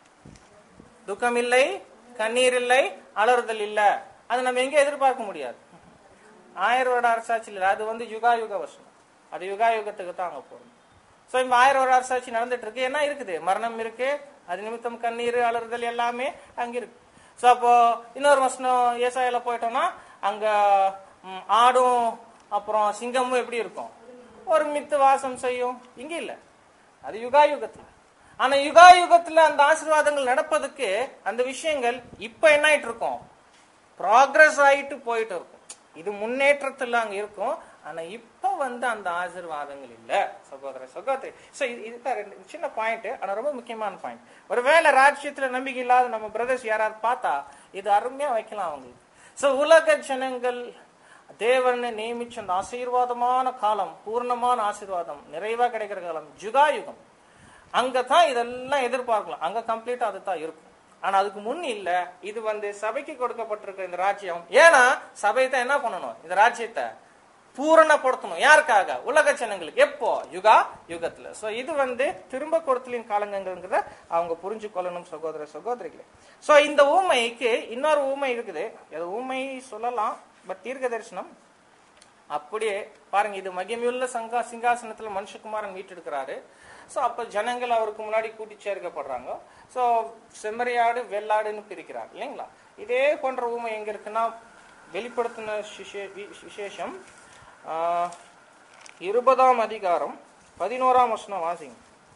துக்கம் இல்லை, கண்ணீர் இல்லை, அலறுதல் இல்ல. அது நம்ம எங்க எதிர்பார்க்க முடியாது. ஆயிரம் வருட அரசாட்சி இல்ல, அது வந்து யுகா யுக வசனம். அது யுகா யுகத்துக்கு தான் அங்க போகணும். சோ இப்ப ஆயிரம் ஒரு அரசாட்சி நடந்துட்டு இருக்கு. என்ன இருக்குது? மரணம் இருக்கு, அது நிமித்தம் கண்ணீர் அலறுதல் எல்லாமே அங்க இருக்கு. சோ அப்போ இன்னொரு வசனம் ஏசாயால போயிட்டோம்னா அங்க ஆடும் அப்புறம் சிங்கமும் எப்படி இருக்கும்? ஒருமித்து வாசம் செய்யும். இங்க இல்ல, அது யுகா யுகத்துல. ஆனா யுகா யுகத்துல அந்த ஆசீர்வாதங்கள் நடப்பதுக்கு அந்த விஷயங்கள் இப்ப என்ன ஆயிட்டு இருக்கும்? ப்ராக்ரஸ் ஆயிட்டு போயிட்டு இருக்கும். இது முன்னேற்றத்துல அங்க இருக்கும். ஆனா இப்ப வந்து அந்த ஆசீர்வாதங்கள் இல்ல சகோதர சகோதரி. சோ இதுதான் ரெண்டு சின்ன பாயிண்ட், ஆனா ரொம்ப முக்கியமான பாயிண்ட். ஒருவேளை ராஜ்யத்துல நம்பிக்கை இல்லாத நம்ம பிரதர்ஸ் யாராவது பார்த்தா இது அருமையா வைக்கலாம் அவங்களுக்கு. சோ உலக ஜனங்கள் தேவன் நியமிச்ச அந்த ஆசீர்வாதமான காலம், பூர்ணமான ஆசீர்வாதம் நிறைவா கிடைக்கிற காலம் யுகா யுகம். அங்கதான் இதெல்லாம் எதிர்பார்க்கலாம். அங்க கம்ப்ளீட்டா அதுதான் இருக்கும். ஆனா அதுக்கு முன் இல்ல. இது வந்து சபைக்கு கொடுக்கப்பட்டிருக்க இந்த ராஜ்யம். ஏன்னா சபை தான் என்ன பண்ணணும்? இந்த ராஜ்யத்தை பூரணப்படுத்தணும். யாருக்காக? உலக ஜனங்களுக்கு. எப்போ? யுகா யுகத்துல. சோ இது வந்து திரும்ப கொடுத்தலின் காலங்கிறத அவங்க புரிஞ்சு கொள்ளணும் சகோதர சகோதரிகளே. சோ இந்த ஊமைக்கு இன்னொரு ஊமை இருக்குது. ஊமை சொல்லலாம், பட் தீர்க்க தரிசனம் அப்படியே பாருங்க. இது மகிமையுள்ள சங்கா சிங்காசனத்துல மனுஷகுமாரன் வீட்டெடுக்கிறாரு. சோ அப்ப ஜனங்கள் அவருக்கு முன்னாடி கூட்டி சேர்க்கப்படுறாங்க. சோ செம்மறியாடு வெள்ளாடுன்னு பிரிக்கிறார் இல்லைங்களா? இதே போன்ற ஊமை எங்க இருக்குன்னா வெளிப்படுத்தின விசேஷம் ஆஹ் இருபதாம் அதிகாரம் பதினோராம் வசனம் வாசிங்க.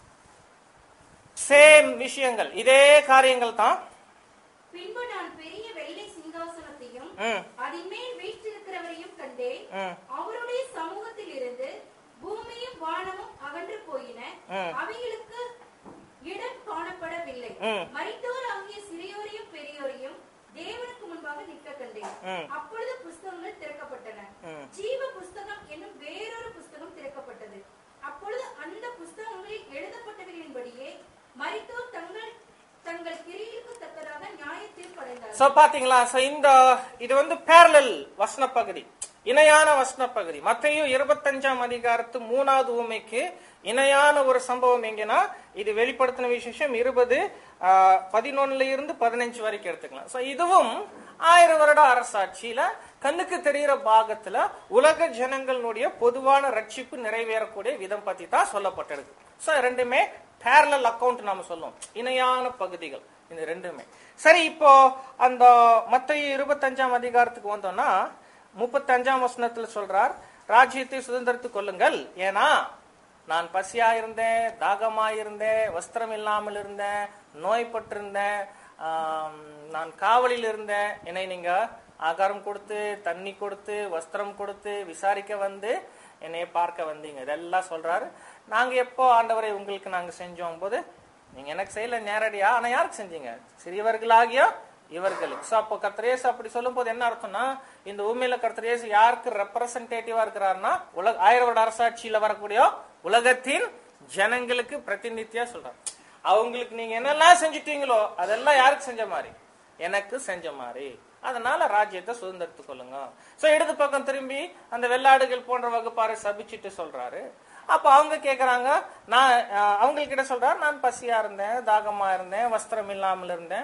சேம் விஷயங்கள், இதே காரியங்கள் தான். பின்பு நான் பெரிய வெள்ளை சிங்காசனத்தையும் அதின்மேல் வீற்றிருக்கிறவரையும் கண்டேன். அவருடைய சமூகத்தில் இருந்து பூமியும் வானமும் அகன்று போயின, அவைகளுக்கு இடம் காணப்படவில்லை. மரித்தோர் ஆகிய சிறியோரையும் பெரியோரையும் தேவனுக்கு முன்பாக நிற்க கண்டேன். அப்பொழுது புஸ்தகங்கள் திறக்கப்பட்டன. ஜீவ புஸ்தகம் என்னும் வேறொரு புஸ்தகம் திறக்கப்பட்டது. அப்பொழுது அந்த புஸ்தகங்களில் எழுதப்பட்டவர்களின்படியே மரித்தோர் தங்கள் தங்கள் கிரியைக்கு தக்கதாக நியாய தீர்ப்பு அடைந்தார்கள். சோ பாத்தீங்களா? சோ இந்த இது வந்து பேரலல் வசன பகுதி, இணையான வசன பகுதி. மத்தேயு இருபத்தஞ்சாம் அதிகாரத்து மூணாவது ஊமைக்கு இணையான ஒரு சம்பவம் எங்கன்னா இது வெளிப்படுத்தின விசேஷம் இருபது பதினொன்னுல இருந்து பதினஞ்சு வரைக்கும் எடுத்துக்கலாம். சோ இதுவும் ஆயிரம் வருட அரசாட்சியில கண்ணுக்கு தெரிகிற பாகத்துல உலக ஜனங்களுடைய பொதுவான ரட்சிப்பு நிறைவேறக்கூடிய விதம் பத்தி தான் சொல்லப்பட்டிருக்கு. சோ ரெண்டுமே பேரலல் அக்கவுண்ட் நாம சொல்லுவோம், இணையான பகுதிகள் இந்த ரெண்டுமே. சரி, இப்போ அந்த மத்தேயு இருபத்தஞ்சாம் அதிகாரத்துக்கு வந்தோம்னா முப்பத்தி அஞ்சாம் வசனத்துல சொல்றார், ராஜ்யத்தை சுதந்திரத்துக் கொள்ளுங்கள், ஏன்னா நான் பசியா இருந்தேன், தாகமா இருந்தேன், வஸ்திரம் இல்லாமல் இருந்தேன், நோய்பட்டிருந்தேன், நான் காவலில் இருந்தேன், என்னை நீங்க ஆகாரம் கொடுத்து தண்ணி கொடுத்து வஸ்திரம் கொடுத்து விசாரிக்க வந்து என்னைய பார்க்க வந்தீங்க. இதெல்லாம் சொல்றாரு. நாங்க எப்போ ஆண்டவரை உங்களுக்கு நாங்க செஞ்சோம் போது நீங்க எனக்கு செய்யல நேரடியா, ஆனா யாருக்கு செஞ்சீங்க? சிறியவர்களாகிய இவர்களுக்கு. சோ அப்போ கர்த்தர் இயேசு அப்படி சொல்லும் போது என்ன அர்த்தம்னா, இந்த உண்மையில கர்த்தர் இயேசு யாருக்கு ரெப்ரசன்டேட்டிவா இருக்கிறாருன்னா உலக ஆயிரம் வருட அரசாட்சியில வரக்கூடிய உலகத்தின் ஜனங்களுக்கு பிரதிநிதியா சொல்றாரு. அவங்களுக்கு நீங்க என்னெல்லாம் செஞ்சுட்டீங்களோ அதெல்லாம் யாருக்கு செஞ்ச மாதிரி? எனக்கு செஞ்ச மாதிரி. அதனால ராஜ்யத்தை சுதந்திரத்துக் கொள்ளுங்க. சோ இடது பக்கம் திரும்பி அந்த வெள்ளாடுகள் போன்ற வகுப்பாரு சபிச்சுட்டு சொல்றாரு. அப்ப அவங்க கேக்குறாங்க, நான் அவங்ககிட்ட சொல்றாரு, நான் பசியா இருந்தேன், தாகமா இருந்தேன், வஸ்திரம் இல்லாமல் இருந்தேன்,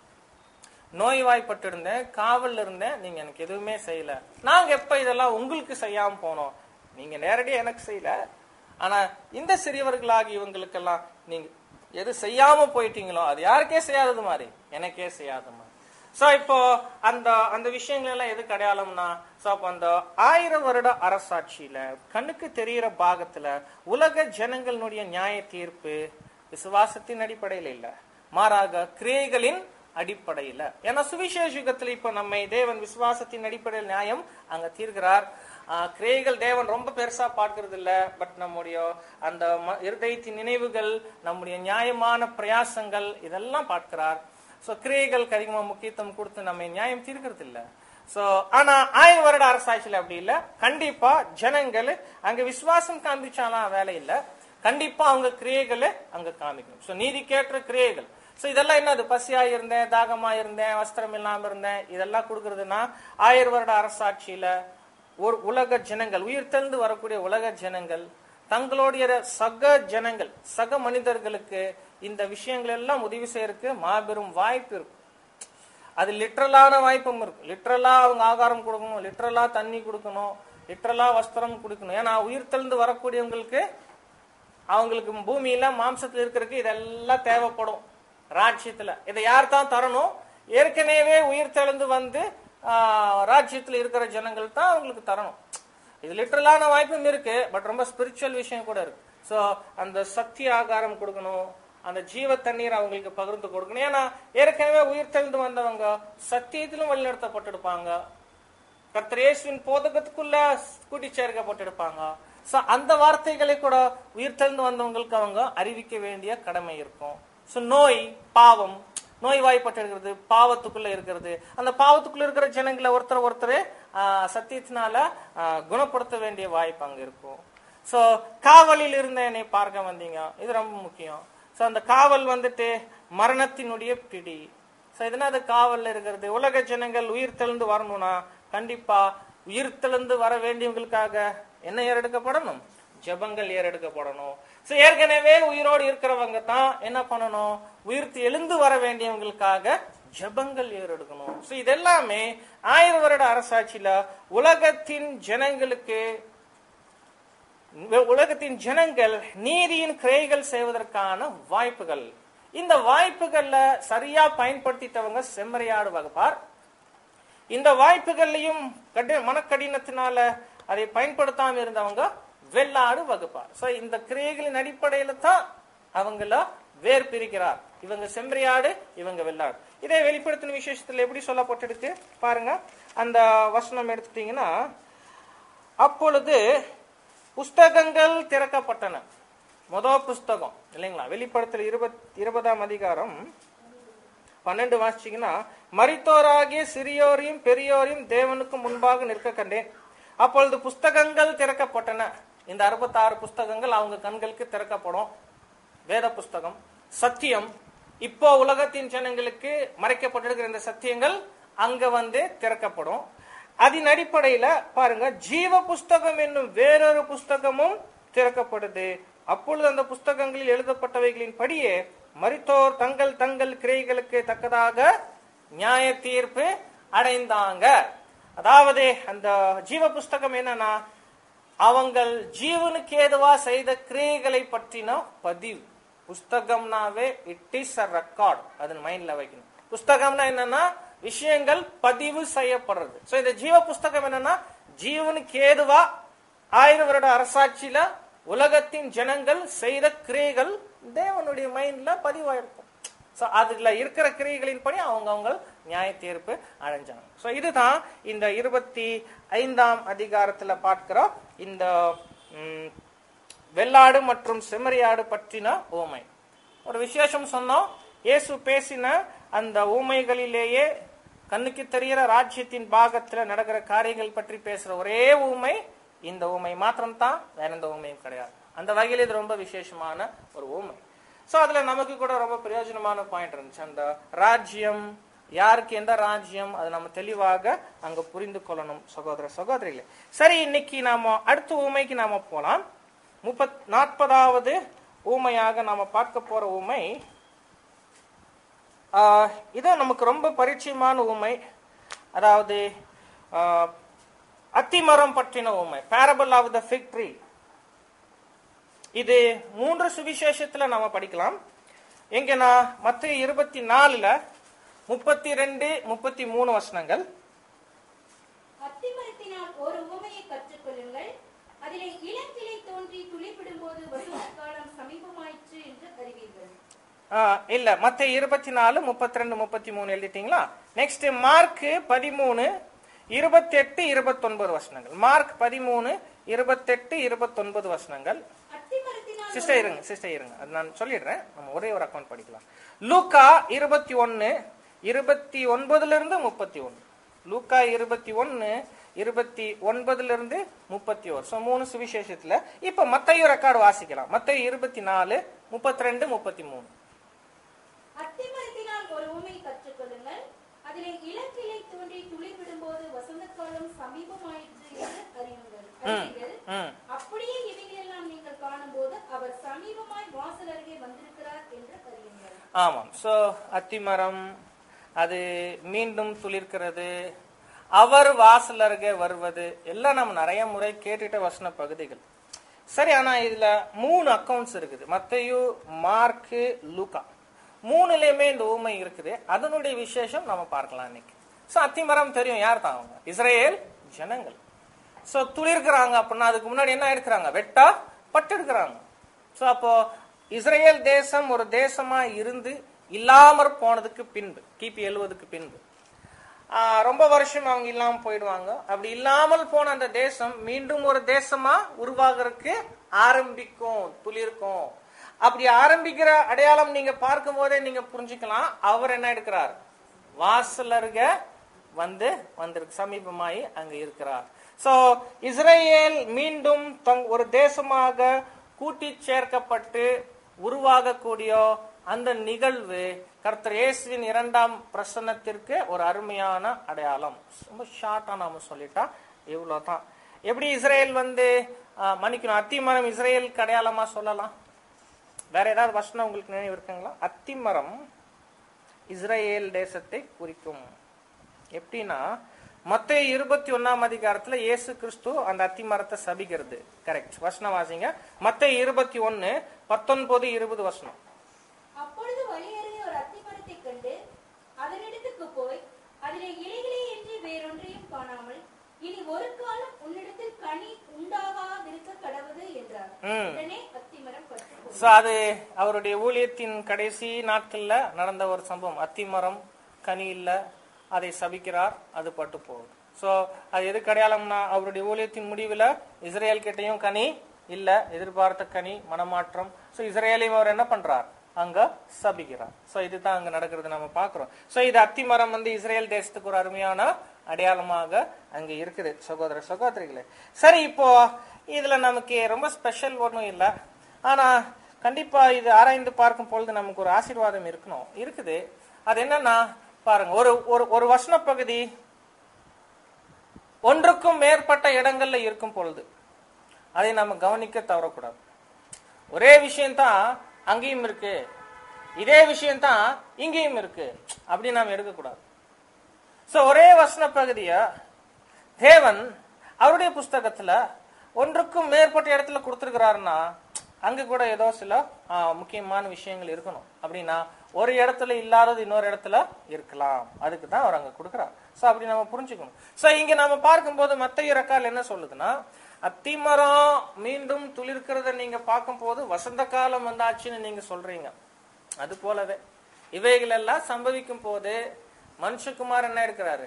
நோய்வாய்ப்பட்டு இருந்தேன், காவல் இருந்தேன், நீங்க எனக்கு எதுவுமே செய்யல. நாங்க எப்ப இதெல்லாம் உங்களுக்கு செய்யாம போனோம்? நீங்க நேரடியா எனக்கு செய்யல, ஆனா இந்த சிறியவர்களாகி இவங்களுக்கெல்லாம் நீங்க எது செய்யாம போயிட்டீங்களோ அது யாருக்கே செய்யாதது மாதிரி எனக்கே செய்யாத மாதிரி. சோ இப்போ அந்த அந்த விஷயங்கள் எல்லாம் எதுக்கு அடையாளம்னா, சோ அப்ப அந்த ஆயிரம் வருட அரசாட்சியில கண்ணுக்கு தெரிகிற பாகத்துல உலக ஜனங்களுடைய நியாய தீர்ப்பு விசுவாசத்தின் அடிப்படையில இல்ல, மாறாக கிரியைகளின் அடிப்படையில. ஏன்னா சுவிசேஷ யுகத்துல இப்ப நம்மை தேவன் விசுவாசத்தின் அடிப்படையில் நியாயம் அங்க தீர்க்கிறார். கிரியைகள் தேவன் ரொம்ப பெருசா பார்க்கறது இல்ல, பட் நம்முடைய அந்த இருதயத்தின் நினைவுகள், நம்முடைய நியாயமான பிரயாசங்கள் இதெல்லாம் பார்க்கிறார். சோ கிரியைகளுக்கு அதிகமா முக்கியத்துவம் கொடுத்து நம்ம நியாயம் தீர்க்கிறது இல்ல. சோ ஆனா ஆயிரம் வருட அரசாட்சியில அப்படி இல்ல. கண்டிப்பா ஜனங்கள் அங்க விசுவாசம் காண்பிச்சாலாம் வேலை இல்ல, கண்டிப்பா அவங்க கிரியைகளை அங்க காமிக்கணும். சோ நீதி கேட்ட கிரியைகள். சோ இதெல்லாம் என்னது? பசியா இருந்தேன், தாகமா இருந்தேன், வஸ்திரம் இல்லாம இருந்தேன், இதெல்லாம் கொடுக்கறதுன்னா ஆயிரம் வருட அரசாட்சியில ஒரு உலக ஜனங்கள், உயிர் தெழுந்து வரக்கூடிய உலக ஜனங்கள் தங்களுடைய சக ஜனங்கள் சக மனிதர்களுக்கு இந்த விஷயங்கள் எல்லாம் உதவி செய்யறதுக்கு மாபெரும் வாய்ப்பு இருக்கும். அது லிட்டரலான வாய்ப்பும் இருக்கு. லிட்டரலா அவங்க ஆகாரம் கொடுக்கணும், லிட்டரலா தண்ணி கொடுக்கணும், லிட்டரலா வஸ்திரம் கொடுக்கணும். ஏன்னா உயிர் தெழுந்து வரக்கூடியவங்களுக்கு அவங்களுக்கு பூமியில மாம்சத்துல இருக்கிறதுக்கு இதெல்லாம் தேவைப்படும். ராஜ்யத்துல இதை யார் தான் தரணும்? ஏற்கனவே உயிர் தெழுந்து வந்து ஆஹ் ராஜ்யத்துல இருக்கிற ஜனங்கள் தான் அவங்களுக்கு தரணும். இது லிட்டரலான வாய்ப்பும் இருக்கு, பட் ரொம்ப ஸ்பிரிச்சுவல் விஷயம் கூட இருக்கு. சோ அந்த சக்தி ஆகாரம் கொடுக்கணும், அந்த ஜீவ தண்ணீர் அவங்களுக்கு பகிர்ந்து கொடுக்கணும். ஏன்னா ஏற்கனவே உயிர் தெழுந்து வந்தவங்க சத்தியத்திலும் வழிநடத்தப்பட்டிருப்பாங்க, கர்த்தர் இயேசுவின் போதகத்துக்குள்ள கூட்டி சேர்க்கப்பட்டிருப்பாங்க. சோ அந்த வார்த்தைகளை கூட உயிர் தெழுந்து வந்தவங்களுக்கு அவங்க அறிவிக்க வேண்டிய கடமை இருக்கும். சோ நோய், பாவம், நோய் வாய்ப்பட்டு இருக்கிறது, பாவத்துக்குள்ள இருக்கிறது, அந்த பாவத்துக்குள்ள இருக்கிற ஜனங்களை ஒருத்தர் ஒருத்தர் சத்தியத்தினால குணப்படுத்த வேண்டிய வாய்ப்பு அங்க இருக்கும். சோ காவலில் இருந்த என்னை பார்க்க வந்தீங்க, இது ரொம்ப முக்கியம். சோ அந்த காவல் வந்துட்டு மரணத்தினுடைய பிடி. சோ இதனால அது காவல்ல இருக்கிறது. உலக ஜனங்கள் உயிர் தெழுந்து வரணும்னா கண்டிப்பா உயிர் தெழுந்து வர வேண்டியவங்களுக்காக என்ன ஏறெடுக்கப்படணும்? ஜெபங்கள் ஏறெடுக்கப்படணும். சோ ஏற்கனவே உயிரோடு இருக்கிறவங்க தான் என்ன பண்ணணும்? உயிர்த்து எழுந்து வர வேண்டியவங்களுக்காக ஜெபங்கள் ஏறெடுக்கணும். சோ இதெல்லாமே ஆயிரம் வருட அரசாட்சியில உலகத்தின் ஜனங்களுக்கு உலகத்தின் ஜனங்கள் நீதியின் கிரைகள் செய்வதற்கான வாய்ப்புகள். இந்த வாய்ப்புகள்ல சரியா பயன்படுத்திட்டவங்க செம்மறியாடு வகுப்பார். இந்த வாய்ப்புகள்லையும் மனக்கடினத்தினால அதை பயன்படுத்தாம இருந்தவங்க வெள்ளாடு வகுப்பார். சோ இந்த கிரியைகளின் அடிப்படையில தான் அவங்கள வேர் பிரிக்கிறார். இவங்க செம்மறியாடு, இவங்க வெள்ளாடு. இதை வெளிப்படுத்தின விசேஷத்துல எப்படி சொல்லப்பட்டிருக்கு பாருங்க. அந்த வசனம் எடுத்துட்டீங்கன்னா, அப்பொழுது புஸ்தகங்கள் திறக்கப்பட்டன. முதல் புஸ்தகம் இல்லைங்களா? வெளிப்படுத்தல் இருபத் இருபதாம் அதிகாரம் பன்னெண்டு வாசிச்சீங்கன்னா, மரித்தோராகிய சிறியோரையும் பெரியோரையும் தேவனுக்கு முன்பாக நிற்க கண்டேன். அப்பொழுது புஸ்தகங்கள் திறக்கப்பட்டன. இந்த அறுபத்தாறு புஸ்தகங்கள் அவங்க கண்களுக்கு திறக்கப்படும். வேத புஸ்தகம், சத்தியம், இப்போ உலகத்தின் ஜனங்களுக்கு மறைக்கப்பட்டிருக்கிற இந்த சத்தியங்கள் அங்க வந்து திறக்கப்படும். அதன் அடிப்படையில பாருங்க, ஜீவ புஸ்தகம் என்னும் வேறொரு புஸ்தகமும் திறக்கப்படுது. அப்பொழுது அந்த புஸ்தகங்களில் எழுதப்பட்டவைகளின் படியே மரித்தோர் தங்கள் தங்கள் கிரைகளுக்கு தக்கதாக நியாய தீர்ப்பு அடைந்தாங்க. அதாவது அந்த ஜீவ புஸ்தகம் என்னன்னா, அவங்கள் ஜீவனுக்கு ஏதுவா செய்த கிரியைகளை பற்றின பதிவு. புஸ்தகம்னாவே இட் இஸ் அ ரெக்கார்ட், அதன் மைண்ட்ல வைக்கணும். புஸ்தகம்னா என்னன்னா விஷயங்கள் பதிவு செய்யப்படுறது. சோ இந்த ஜீவ புஸ்தகம் என்னன்னா, ஜீவனுக்கு ஏதுவா ஆயிரம் வருட அரசாட்சியில உலகத்தின் ஜனங்கள் செய்த கிரியைகள் தேவனுடைய மைண்ட்ல பதிவாயிருக்கும். சோ அதுல இருக்கிற கிரியைகளின் படி அவங்க அவங்க நியாய தீர்ப்பு அடைஞ்சாங்க. சோ இதுதான் இந்த இருபத்தி ஐந்தாம் அதிகாரத்துல பார்க்கிற இந்த வெள்ளாடு மற்றும் செம்மறியாடு பற்றின ஊமை. ஒரு விசேஷம் சொன்னோம், இயேசு பேசின அந்த ஊமைகளிலேயே கண்ணுக்கு தெரிகிற ராஜ்யத்தின் பாகத்துல நடக்கிற காரியங்கள் பற்றி பேசுற ஒரே ஊமை இந்த ஊமை மாத்திரம் தான், வேற எந்த ஊமையும் கிடையாது. அந்த வகையில் இது ரொம்ப விசேஷமான ஒரு ஊமை. சோ அதுல நமக்கு கூட ரொம்ப பிரயோஜனமான பாயிண்ட் இருந்துச்சு. அந்த ராஜ்யம் யாருக்கு எந்த ராஜ்யம், அது நம்ம தெளிவாக அங்க புரிந்து கொள்ளணும் சகோதர சகோதரிகளே. சரி, இன்னைக்கு நாம அடுத்த ஊமைக்கு நாம போலாம். முப்பத் நாற்பதாவது ஊமையாக நாம பார்க்க போற ஊமை ஆஹ் இது நமக்கு ரொம்ப பரிச்சயமான ஊமை. அதாவது ஆஹ் அத்திமரம் பற்றின ஊமை, parable of the fig tree. இது மூன்று சுவிசேஷத்துல நாம படிக்கலாம். எங்கன்னா மத்தேயு இருபத்தி நாலுல முப்பத்தி ரெண்டு முப்பத்தி மூணு வசனங்கள். அத்திமரத்தினால் ஒரு உவமையை கற்றுக்கொள்ளுங்கள், அதிலே இளங்கிளை தோன்றி துளிர்விடும் போது வசந்த காலம் சமீபமாயிற்று என்று அறிவீர்கள். இல்ல, மத்தேயு இருபத்தி நாலு முப்பத்தி ரெண்டு முப்பத்தி மூணு எழுதிட்டீங்களா? நெக்ஸ்ட் மார்க் பதிமூணு இருபத்தி எட்டு இருபத்தி ஒன்பது வசனங்கள். மார்க் பதிமூணு இருபத்தி எட்டு இருபத்தி ஒன்பது வசனங்கள். சிஸ்டர் இருங்க சிஸ்டர் இருங்க அது நான் சொல்லிடுறேன், நம்ம ஒரே ஒரு அக்கௌண்ட் படிக்கலாம். லூக்கா இருபத்தி ஒன்னு இருபத்தி ஒன்பதுல இருந்து முப்பத்தி ஒன்னு. லூக்கா இருபத்தி ஒன்னு இருபத்தி ஒன்பதுல இருந்து முப்பத்தி ஒரு. சோ மூணு சுவிசேஷத்துல இப்ப மத்தேயு ரெக்கார்டு வாசிக்கலாம். மத்தேயு இருபத்தி நாலு முப்பத்தி ரெண்டு முப்பத்தி மூணு. அத்திமரத்தினால் ஒரு ஊமை கற்றுக்கொள்ளுங்கள், அதிலே இளங்கிளை தோன்றி துளிர்விடும் போது வசந்த காலம் சமீபமாயிற்று என்று அறியுங்கள். அப்படியே இவைகளெல்லாம் நீங்கள் காணும்போது அவர் சமீபமாய் வாசல் அருகே வந்திருக்கிறார் என்று அறியுங்கள். ஆமாம். சோ அத்திமரம் அது மீண்டும் துளிர்க்கிறது, அவர் வாசல் அருகே வருவது எல்லாம் நம்ம நிறைய முறை கேட்டுட்ட வசன பகுதிகள். சரி, ஆனா இதுல மூணு அக்கவுண்ட்ஸ் இருக்குது, மத்தேயு, மார்க்கு, லூக்கா. மூணுலயுமே இந்த ஊமை இருக்குது. அதனுடைய விசேஷம் நம்ம பார்க்கலாம் இன்னைக்கு. சோ அத்திமரம் தெரியும், யார் தான் அவங்க? இஸ்ரேல் ஜனங்கள். சோ துளிர்க்கிறாங்க அப்படின்னா அதுக்கு முன்னாடி என்ன எடுக்கிறாங்க? வெட்டா பட்டு எடுக்கிறாங்க. சோ அப்போ இஸ்ரேல் தேசம் ஒரு தேசமா இருந்து இல்லாமற் போனதுக்கு பின்பு, கிபி எழுவதுக்கு பின்பு ரொம்ப வருஷம் அவங்க இல்லாம போயிடுவாங்க. அப்படி இல்லாமல் போன அந்த தேசம் மீண்டும் ஒரு தேசமா உருவாகிறதுக்கு ஆரம்பிக்கும், துளிர்க்கும். அப்படி ஆரம்பிக்கிற அடையாளம் நீங்க பார்க்கும் போதே நீங்க புரிஞ்சுக்கலாம், அவர் என்ன எடுக்கிறார்? வாசலருக வந்து வந்திருக்கு, சமீபமாய் அங்க இருக்கிறார். சோ இஸ்ரேல் மீண்டும் ஒரு தேசமாக கூட்டி சேர்க்கப்பட்டு உருவாகக்கூடிய அந்த நிகழ்வு கர்த்தர் இயேசுவின் இரண்டாம் பிரசன்னத்திற்கு ஒரு அருமையான அடையாளம். ரொம்ப ஷார்ட்டா நாம சொல்லிட்டா இவ்வளவுதான். எப்படி இஸ்ரேல் வந்து மன்னிக்கணும், அத்திமரம் இஸ்ரேலுக்கு அடையாளமா சொல்லலாம்? வேற ஏதாவது வசனம் உங்களுக்கு நினைவு இருக்குங்களா? அத்திமரம் இஸ்ரேல் தேசத்தை குறிக்கும். எப்படின்னா மத்தேயு இருபத்தி ஒன்னாம் அதிகாரத்துல இயேசு கிறிஸ்து அந்த அத்திமரத்தை சபிக்கிறது. கரெக்ட், வசனம் வாசிங்க. மத்தேயு இருபத்தி ஒன்னு பத்தொன்பது இருபது வசனம். அப்பொழுது வழியருகே ஒரு அத்திமரத்தை கண்டு அதனிடத்துக்கு போய் அதிலே இலைகளே என்று வேறொன்றையும் காணாமல் இனி ஒரு காலம் உன்னிடத்தில் கனி உண்டாகாதிருக்க கடவுது என்றார். உடனே அத்திமரம் பட்டு போனது. சோ அது அவருடைய ஊழியத்தின் கடைசி நாட்கள்ல நடந்த ஒரு சம்பவம். அத்திமரம் கனி இல்ல, அதை சபிக்கிறார், அது பட்டு போகுது. சோ அது எதுக்கு அடையாளம்னா அவருடைய ஊழியத்தின் முடிவுல இஸ்ரேல் கிட்டையும் கனி இல்ல, எதிர்பார்த்த கனி மனமாற்றம். சோ இஸ்ரேலையும் அவர் என்ன பண்றார்? அங்க சபிக்கிறார். சோ இதுதான் அங்க நடக்கிறது நம்ம பாக்குறோம். சோ இது அத்திமரம் வந்து இஸ்ரேல் தேசத்துக்கு ஒரு அருமையான அடையாளமாக அங்க இருக்குது சகோதர சகோதரிகளே. சரி, இப்போ இதுல நமக்கு ரொம்ப ஸ்பெஷல் ஒன்றும் இல்லை, ஆனா கண்டிப்பா இது ஆராய்ந்து பார்க்கும் பொழுது நமக்கு ஒரு ஆசீர்வாதம் இருக்கணும் இருக்குது. அது என்னன்னா பாருங்க, ஒரு ஒரு வசன பகுதி ஒன்றுக்கும் மேற்பட்ட இடங்கள்ல இருக்கும் பொழுது அதை நம்ம கவனிக்க தவறக்கூடாது. ஒரே விஷயம்தான் அங்கேயும் இருக்கு, இதே விஷயம்தான் இங்கேயும் இருக்கு, அப்படி நாம எடுக்கக்கூடாது. சோ ஒரே வசன பகுதிய தேவன் அவருடைய புஸ்தகத்துல ஒன்றுக்கும் மேற்பட்ட இடத்துல கொடுத்திருக்கிறாருன்னா அங்க கூட ஏதோ சில முக்கியமான விஷயங்கள் இருக்கணும். அப்படின்னா ஒரு இடத்துல இல்லாதது இன்னொரு இடத்துல இருக்கலாம், அதுக்கு தான் அவர் அங்க கொடுக்கிறார். சோ அப்படி நம்ம புரிஞ்சுக்கணும். சோ இங்க நம்ம பார்க்கும்போது மத்தேயு ரெக்கால் என்ன சொல்லுதுன்னா, அத்திமரம் மீண்டும் துளிர்க்கிறத நீங்க பார்க்கும் போது வசந்த காலம் வந்தாச்சுன்னு நீங்க சொல்றீங்க. அது போலவே இவைகள் எல்லாம் சம்பவிக்கும் போது மனுஷகுமார் என்ன இருக்கிறாரு?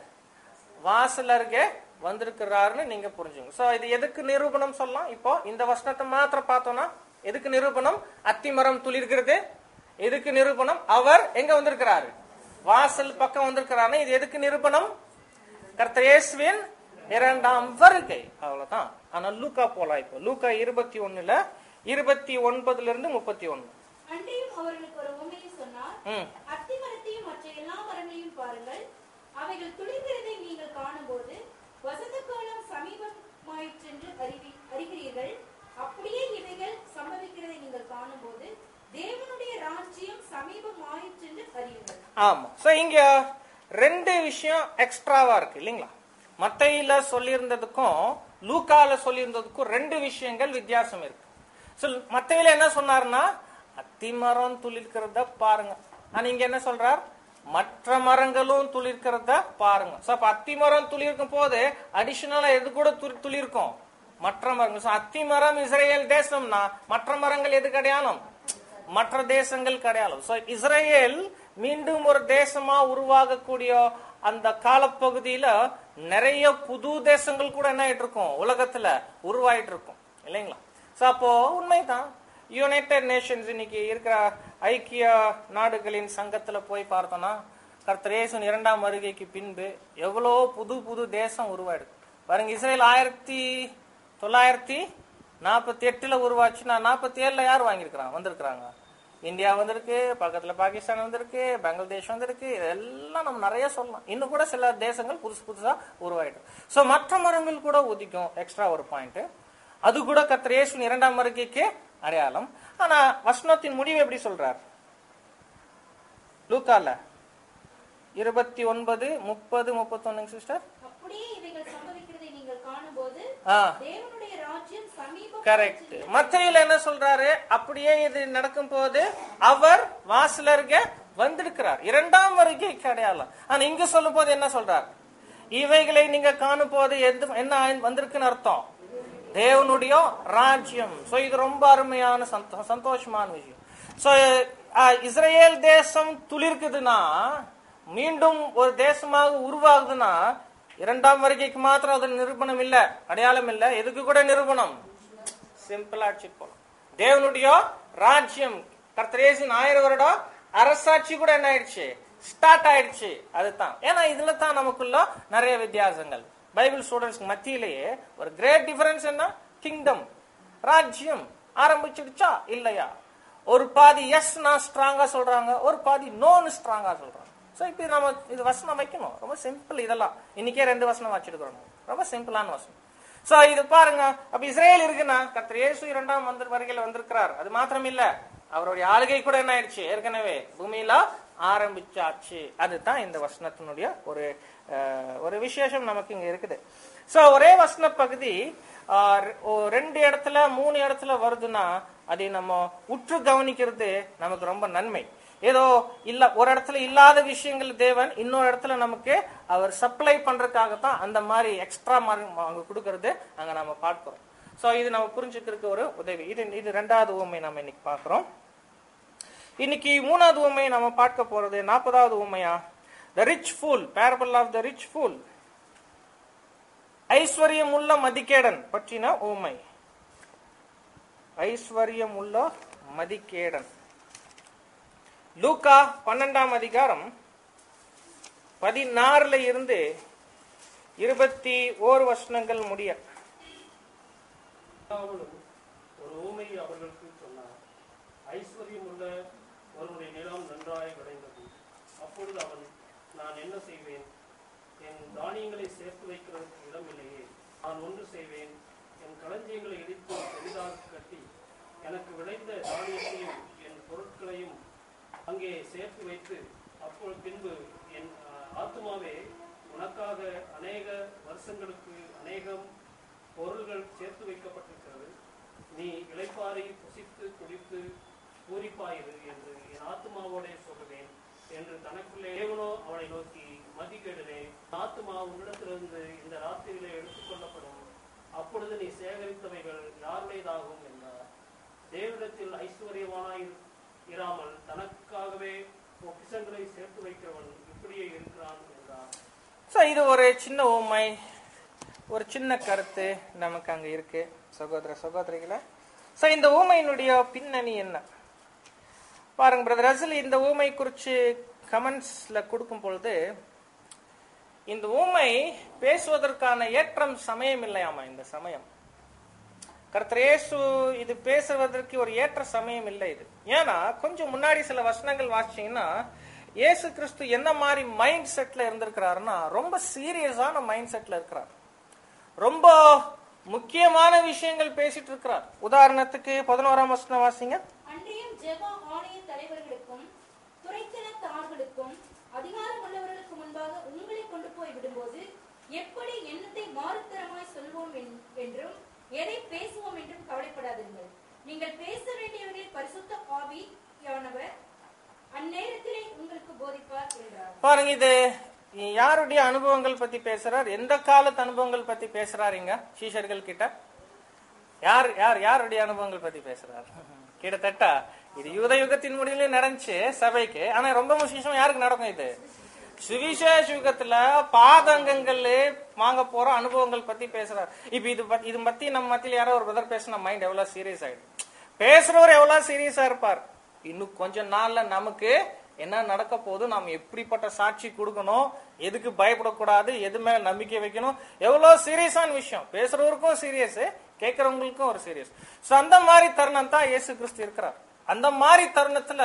வாசலருகே வந்திருக்கிறாருன்னு நீங்க புரிஞ்சுங்க. சோ இது எதுக்கு நிரூபணம் சொல்லலாம்? இப்போ இந்த வசனத்தை மாத்திரம் பார்த்தோம்னா எதுக்கு நிரூபணம்? அத்திமரம் துளிர்கிறது. எதுக்கு நிரூபணம்? அவர் எங்க வந்திருக்கிறாரு? வாசல் பக்கம் வந்திருக்கிறாரு. இது எதுக்கு நிரூபணம்? கர்த்தர் இயேசுவின் இரண்டாம் வருகை, அவ்வளவுதான். ஆனா லூக்கா போலாம். இப்போ லூக்கா இருபத்தி ஒண்ணுல இருபத்தி ஒன்பதுல இருந்து முப்பத்தி ஒண்ணு. அன்றையும் அவர்களுக்கு ஒரு உண்மையை சொன்னார். அத்திமரத்தையும் மற்ற எல்லா மரங்களையும் பாருங்கள், அவைகள் துளிர்கிறதை நீங்கள் காணும்போது வசந்த காலம் சமீபமாயிற்றென்று அறிவி அறிகிறீர்கள். அப்படியே இவைகள் சம்பவிக்கிறதை நீங்கள் காணும்போது தேவனுடைய ராஜ்யம் சமீபமாயிற்றென்று அறியுங்கள். ஆமா. சோ இங்க ரெண்டு விஷயம் எக்ஸ்ட்ராவா இருக்கு இல்லைங்களா? மத்தேயுல சொல்லியிருந்ததுக்கும் லூக்கால சொல்லியிருந்ததுக்கும் ரெண்டு விஷயங்கள் வித்தியாசம் இருக்கு. சோ மத்தேயுல என்ன சொன்னார்னா அத்திமரம் துளிர்க்கிறத பாருங்க. ஆனா இங்க என்ன சொல்றார்? மற்ற மரங்களும் துளிர்க்கிறத பாருங்க. சோ அப்ப அத்திமரம் துளிர்க்கும் போது அடிஷனலா எது கூட துளிர்க்கும்? மற்ற மரங்கள். அத்திமரம் இஸ்ரேல் தேசம்னா மற்ற மரங்கள் எது அடையாளம்? மற்ற தேசங்கள் அடையாளம். சோ இஸ்ரேல் மீண்டும் ஒரு தேசமா உருவாகக்கூடிய அந்த காலப்பகுதியில நிறைய புது தேசங்கள் கூட என்ன ஆயிட்டு இருக்கும்? உலகத்துல உருவாயிட்டு இருக்கும் இல்லைங்களா? சோ அப்போ உண்மைதான். யுனைடெட் நேஷன்ஸ் இன்னைக்கு இருக்கிற ஐக்கிய நாடுகளின் சங்கத்துல போய் பார்த்தோம்னா கர்த்தர் இயேசுவின் இரண்டாம் வருகைக்கு பின்பு எவ்வளோ புது புது தேசம் உருவாயிடுது பாருங்க. இஸ்ரேல் ஆயிரத்தி தொள்ளாயிரத்தி நாற்பத்தி எட்டுல உருவாச்சுன்னா நாற்பத்தி ஏழுல யார் வாங்கியிருக்கிறாங்க? வந்திருக்கிறாங்க. இந்தியா வந்திருக்கு, பக்கத்துல பாகிஸ்தான் வந்திருக்கு, பங்களாதேஷ் வந்திருக்கு, இதெல்லாம் நம்ம நிறைய சொல்லலாம். இன்னும் கூட சில தேசங்கள் புதுசு புதுசா உருவாயிடும். சோ மற்ற மரங்கள் கூட உதிக்கும். எக்ஸ்ட்ரா ஒரு பாயிண்ட், அது கூட கர்த்தர் இயேசுவின் இரண்டாம் வருகைக்கு அடையாளம். ஆனா வசனத்தின் முடிவு எப்படி சொல்றார்? லூக்கால இருபத்தி ஒன்பது முப்பது முப்பத்தி ஒண்ணு சிஸ்டர். அப்படியே இவைகள் சம்பவிக்கிறதை நீங்கள் காணும்போது தேவனுடைய ராஜ்யம் சமீபம் கரெக்ட். மத்தேயுல என்ன சொல்றாரு? அப்படியே இது நடக்கும் போது அவர் வாசலருகே வந்திருக்கிறார். இரண்டாம் வருகைக்கு அடையாளம். ஆனா இங்க சொல்லும் போது என்ன சொல்றார்? இவைகளை நீங்க காணும் போது எது என்ன வந்திருக்குன்னு அர்த்தம்? தேவனுடைய ராஜ்யம். சோ இது ரொம்ப அருமையான சந்தோஷமான விஷயம். சோ இஸ்ரேல் தேசம் துளிர்க்குதுன்னா, மீண்டும் ஒரு தேசமாக உருவாகுதுன்னா, இரண்டாம் வருகைக்கு மாத்திரம் அது நிரூபணம் இல்ல, அடையாளம் இல்ல. எதுக்கு கூட நிரூபணம்? சிம்பிளா போலாம். தேவனுடைய ராஜ்யம், கர்த்தர் இயேசுவின் ஆயிரம் வருடம் அரசாட்சி கூட என்ன ஆயிடுச்சு? ஸ்டார்ட் ஆயிடுச்சு. அதுதான். ஏன்னா இதுல தான் நமக்குள்ள நிறைய வித்தியாசங்கள். பைபிள் ஸ்டூடெண்ட்ஸ் மத்தியிலேயே ஒரு கிரேட் டிஃபரன்ஸ் என்ன? கிங்டம், ராஜ்யம் ஆரம்பிச்சிடுச்சா இல்லையா? ஒரு பாதி எஸ் நான் ஸ்ட்ராங்கா சொல்றாங்க, ஒரு பாதி நோன்னு ஸ்ட்ராங்கா சொல்றாங்க. சோ இப்ப நம்ம இது வசனம் வைக்கணும். ரொம்ப சிம்பிள். இதெல்லாம் இன்னைக்கே ரெண்டு வசனம் வச்சிருக்கிறோம். ரொம்ப சிம்பிளான வசனம். சோ இது பாருங்க. அப்ப இஸ்ரேல் இருக்குன்னா கர்த்தர் இயேசு இரண்டாம் வந்து வருகையில் வந்திருக்கிறார். அது மாத்திரம் இல்ல, அவருடைய ஆளுகை கூட என்ன ஆயிடுச்சு? ஏற்கனவே பூமியில ஆரம்பிச்சாச்சு. அதுதான் இந்த வசனத்தினுடைய ஒரு ஒரு விசேஷம் நமக்கு இங்க இருக்குது. சோ ஒரே வசன பகுதி ரெண்டு இடத்துல மூணு இடத்துல வருதுன்னா அதை நம்ம உற்று கவனிக்கிறது நமக்கு ரொம்ப நன்மை. ஏதோ இல்ல ஒரு இடத்துல இல்லாத விஷயங்கள் தேவன் இன்னொரு இடத்துல நமக்கு அவர் சப்ளை பண்றதுக்காகத்தான் அந்த மாதிரி எக்ஸ்ட்ரா அங்க கொடுக்கறது அங்க நம்ம பார்க்கிறோம். சோ இது நம்ம புரிஞ்சுக்கிறதுக்கு ஒரு உதவி. இது இது ரெண்டாவது உவமை நம்ம இன்னைக்கு பார்க்கிறோம். இன்னைக்கு மூணாவது உவமை நம்ம பார்க்க போறது நாற்பதாவது உவமையா, the rich fool, parable of the rich fool, ஐஸ்வர்யம் உள்ள மதிகேடன் பற்றின உவமை. ஐஸ்வர்யம் உள்ள மதிகேடன். லூக்கா பன்னெண்டாம் அதிகாரம் பதினாறுல இருந்து இருபத்தி ஓரு வசனங்கள் முடிய. ஒரு ஊமை அவர்களுக்கு சொன்னார். ஐஸ்வர்யம் உள்ள ஒருவனுடைய நிலம் நன்றாய் விளைந்தது. அப்பொழுது அவன், நான் என்ன செய்வேன்? என் தானியங்களை சேர்த்து வைக்கிறதுக்கு இடம் இல்லையே. நான் ஒன்று செய்வேன், என் களஞ்சியங்களை இடித்து பெரிதாக கட்டி எனக்கு விளைந்த தானியத்தையும் என் பொருட்களையும் அங்கே சேர்த்து வைத்து, அப்பொழுது பின்பு என் ஆத்துமாவே, உனக்காக அநேக வருஷங்களுக்கு அநேகம் பொருள்கள் சேர்த்து வைக்கப்பட்டிருக்கிறது. நீ இளைப்பாறை புசித்து குடித்து பூரிப்பாயிரு என்று என் ஆத்துமாவோடே சொல்லுவேன் என்று தனக்குள்ளே தேவனோ அவனை நோக்கி, மதிகேடனே, ஆத்துமா உன்னிடத்திலிருந்து இந்த ராத்திரியிலே எடுத்துக்கொள்ளப்படும். அப்பொழுது நீ சேகரித்தவைகள் யாருடையதாகும் என்றார். தேவனிடத்தில் ஐஸ்வர்யவானாய் இராமல் தனக்காகவே பொக்கிஷங்களை சேர்த்து வைக்கிறவன் இப்படியே இருக்கிறான் என்றார். சோ இது ஒரு சின்ன உவமை, ஒரு சின்ன கருத்து நமக்கு அங்க இருக்கு சகோதர சகோதரிகளை. சோ இந்த ஊமையினுடைய பின்னணி என்ன பாருங்க. பிரதர் ரசல் இந்த ஊமை குறிச்சு கமெண்ட்ஸ்ல கொடுக்கும் பொழுது, இந்த ஊமை பேசுவதற்கான ஏற்றம் சமயம் இல்லையாமா. இந்த சமயம் கர்த்தர் இயேசு இது பேசுவதற்கு ஒரு ஏற்ற சமயம் இல்லை இது. ஏன்னா கொஞ்சம் முன்னாடி சில வசனங்கள் வாசிச்சீங்கன்னா, இயேசு கிறிஸ்து என்ன மாதிரி மைண்ட் செட்ல இருந்திருக்கிறாருன்னா, ரொம்ப சீரியஸான மைண்ட் செட்ல இருக்கிறார். ரொம்ப முக்கியமான விஷயங்கள் பேசிட்டு இருக்கிறார். உதாரணத்துக்கு பதினோராம் வசனம் வாசிங்க. அன்றியும் ஜெப ஆணைய தலைவர்களுக்கும் துரைத்தனத்தார்களுக்கும் அதிகாரம் உள்ளவர்களுக்கு முன்பாக உங்களை கொண்டு போய் விடும்போது எப்படி எண்ணத்தை மாறுத்தரமாய் சொல்வோம் என்றும் எதை பேசுவோம் என்றும் கவலைப்படாதீர்கள். நீங்கள் பேச வேண்டியவர்கள் பரிசுத்த ஆவியானவர் அந்நேரத்திலே உங்களுக்கு போதிப்பார் என்றார். பாருங்க, இது யாருடைய அனுபவங்கள் பத்தி பேசுறார்? எந்த காலத்து அனுபவங்கள் பத்தி பேசுறாருங்க? சீஷர்கள் கிட்ட யார் யார் யாருடைய அனுபவங்கள் பத்தி பேசுறாரு? கிட்டத்தட்ட இது யூத யுகத்தின் முடிவிலே நடந்துச்சு சபைக்கு. ஆனா ரொம்ப விசேஷம் யாருக்கு நடக்கும்? இது சுவிசேஷ யுகத்துல பாதங்கங்கள் வாங்க போற அனுபவங்கள் பத்தி பேசுறாரு. இப்ப இது இது பத்தி நம்ம மத்தியில யாரோ ஒரு பிரதர் பேசின மைண்ட் எவ்வளவு சீரியஸ் ஆயிடும். பேசுறவர் எவ்வளவு சீரியஸா இருப்பார். இன்னும் கொஞ்ச நாள்ல நமக்கு என்ன நடக்க போகுது, நாம் எப்படிப்பட்ட சாட்சி கொடுக்கணும், எதுக்கு பயப்படக்கூடாது, எது மேல நம்பிக்கை வைக்கணும், எவ்வளவு சீரியஸான விஷயம். பேசுறவருக்கும் சீரியஸ், கேட்கறவங்களுக்கும் ஒரு சீரியஸ். சோ அந்த மாதிரி தருணம் தான் இயேசு கிறிஸ்து இருக்கிறார். அந்த மாதிரி தருணத்துல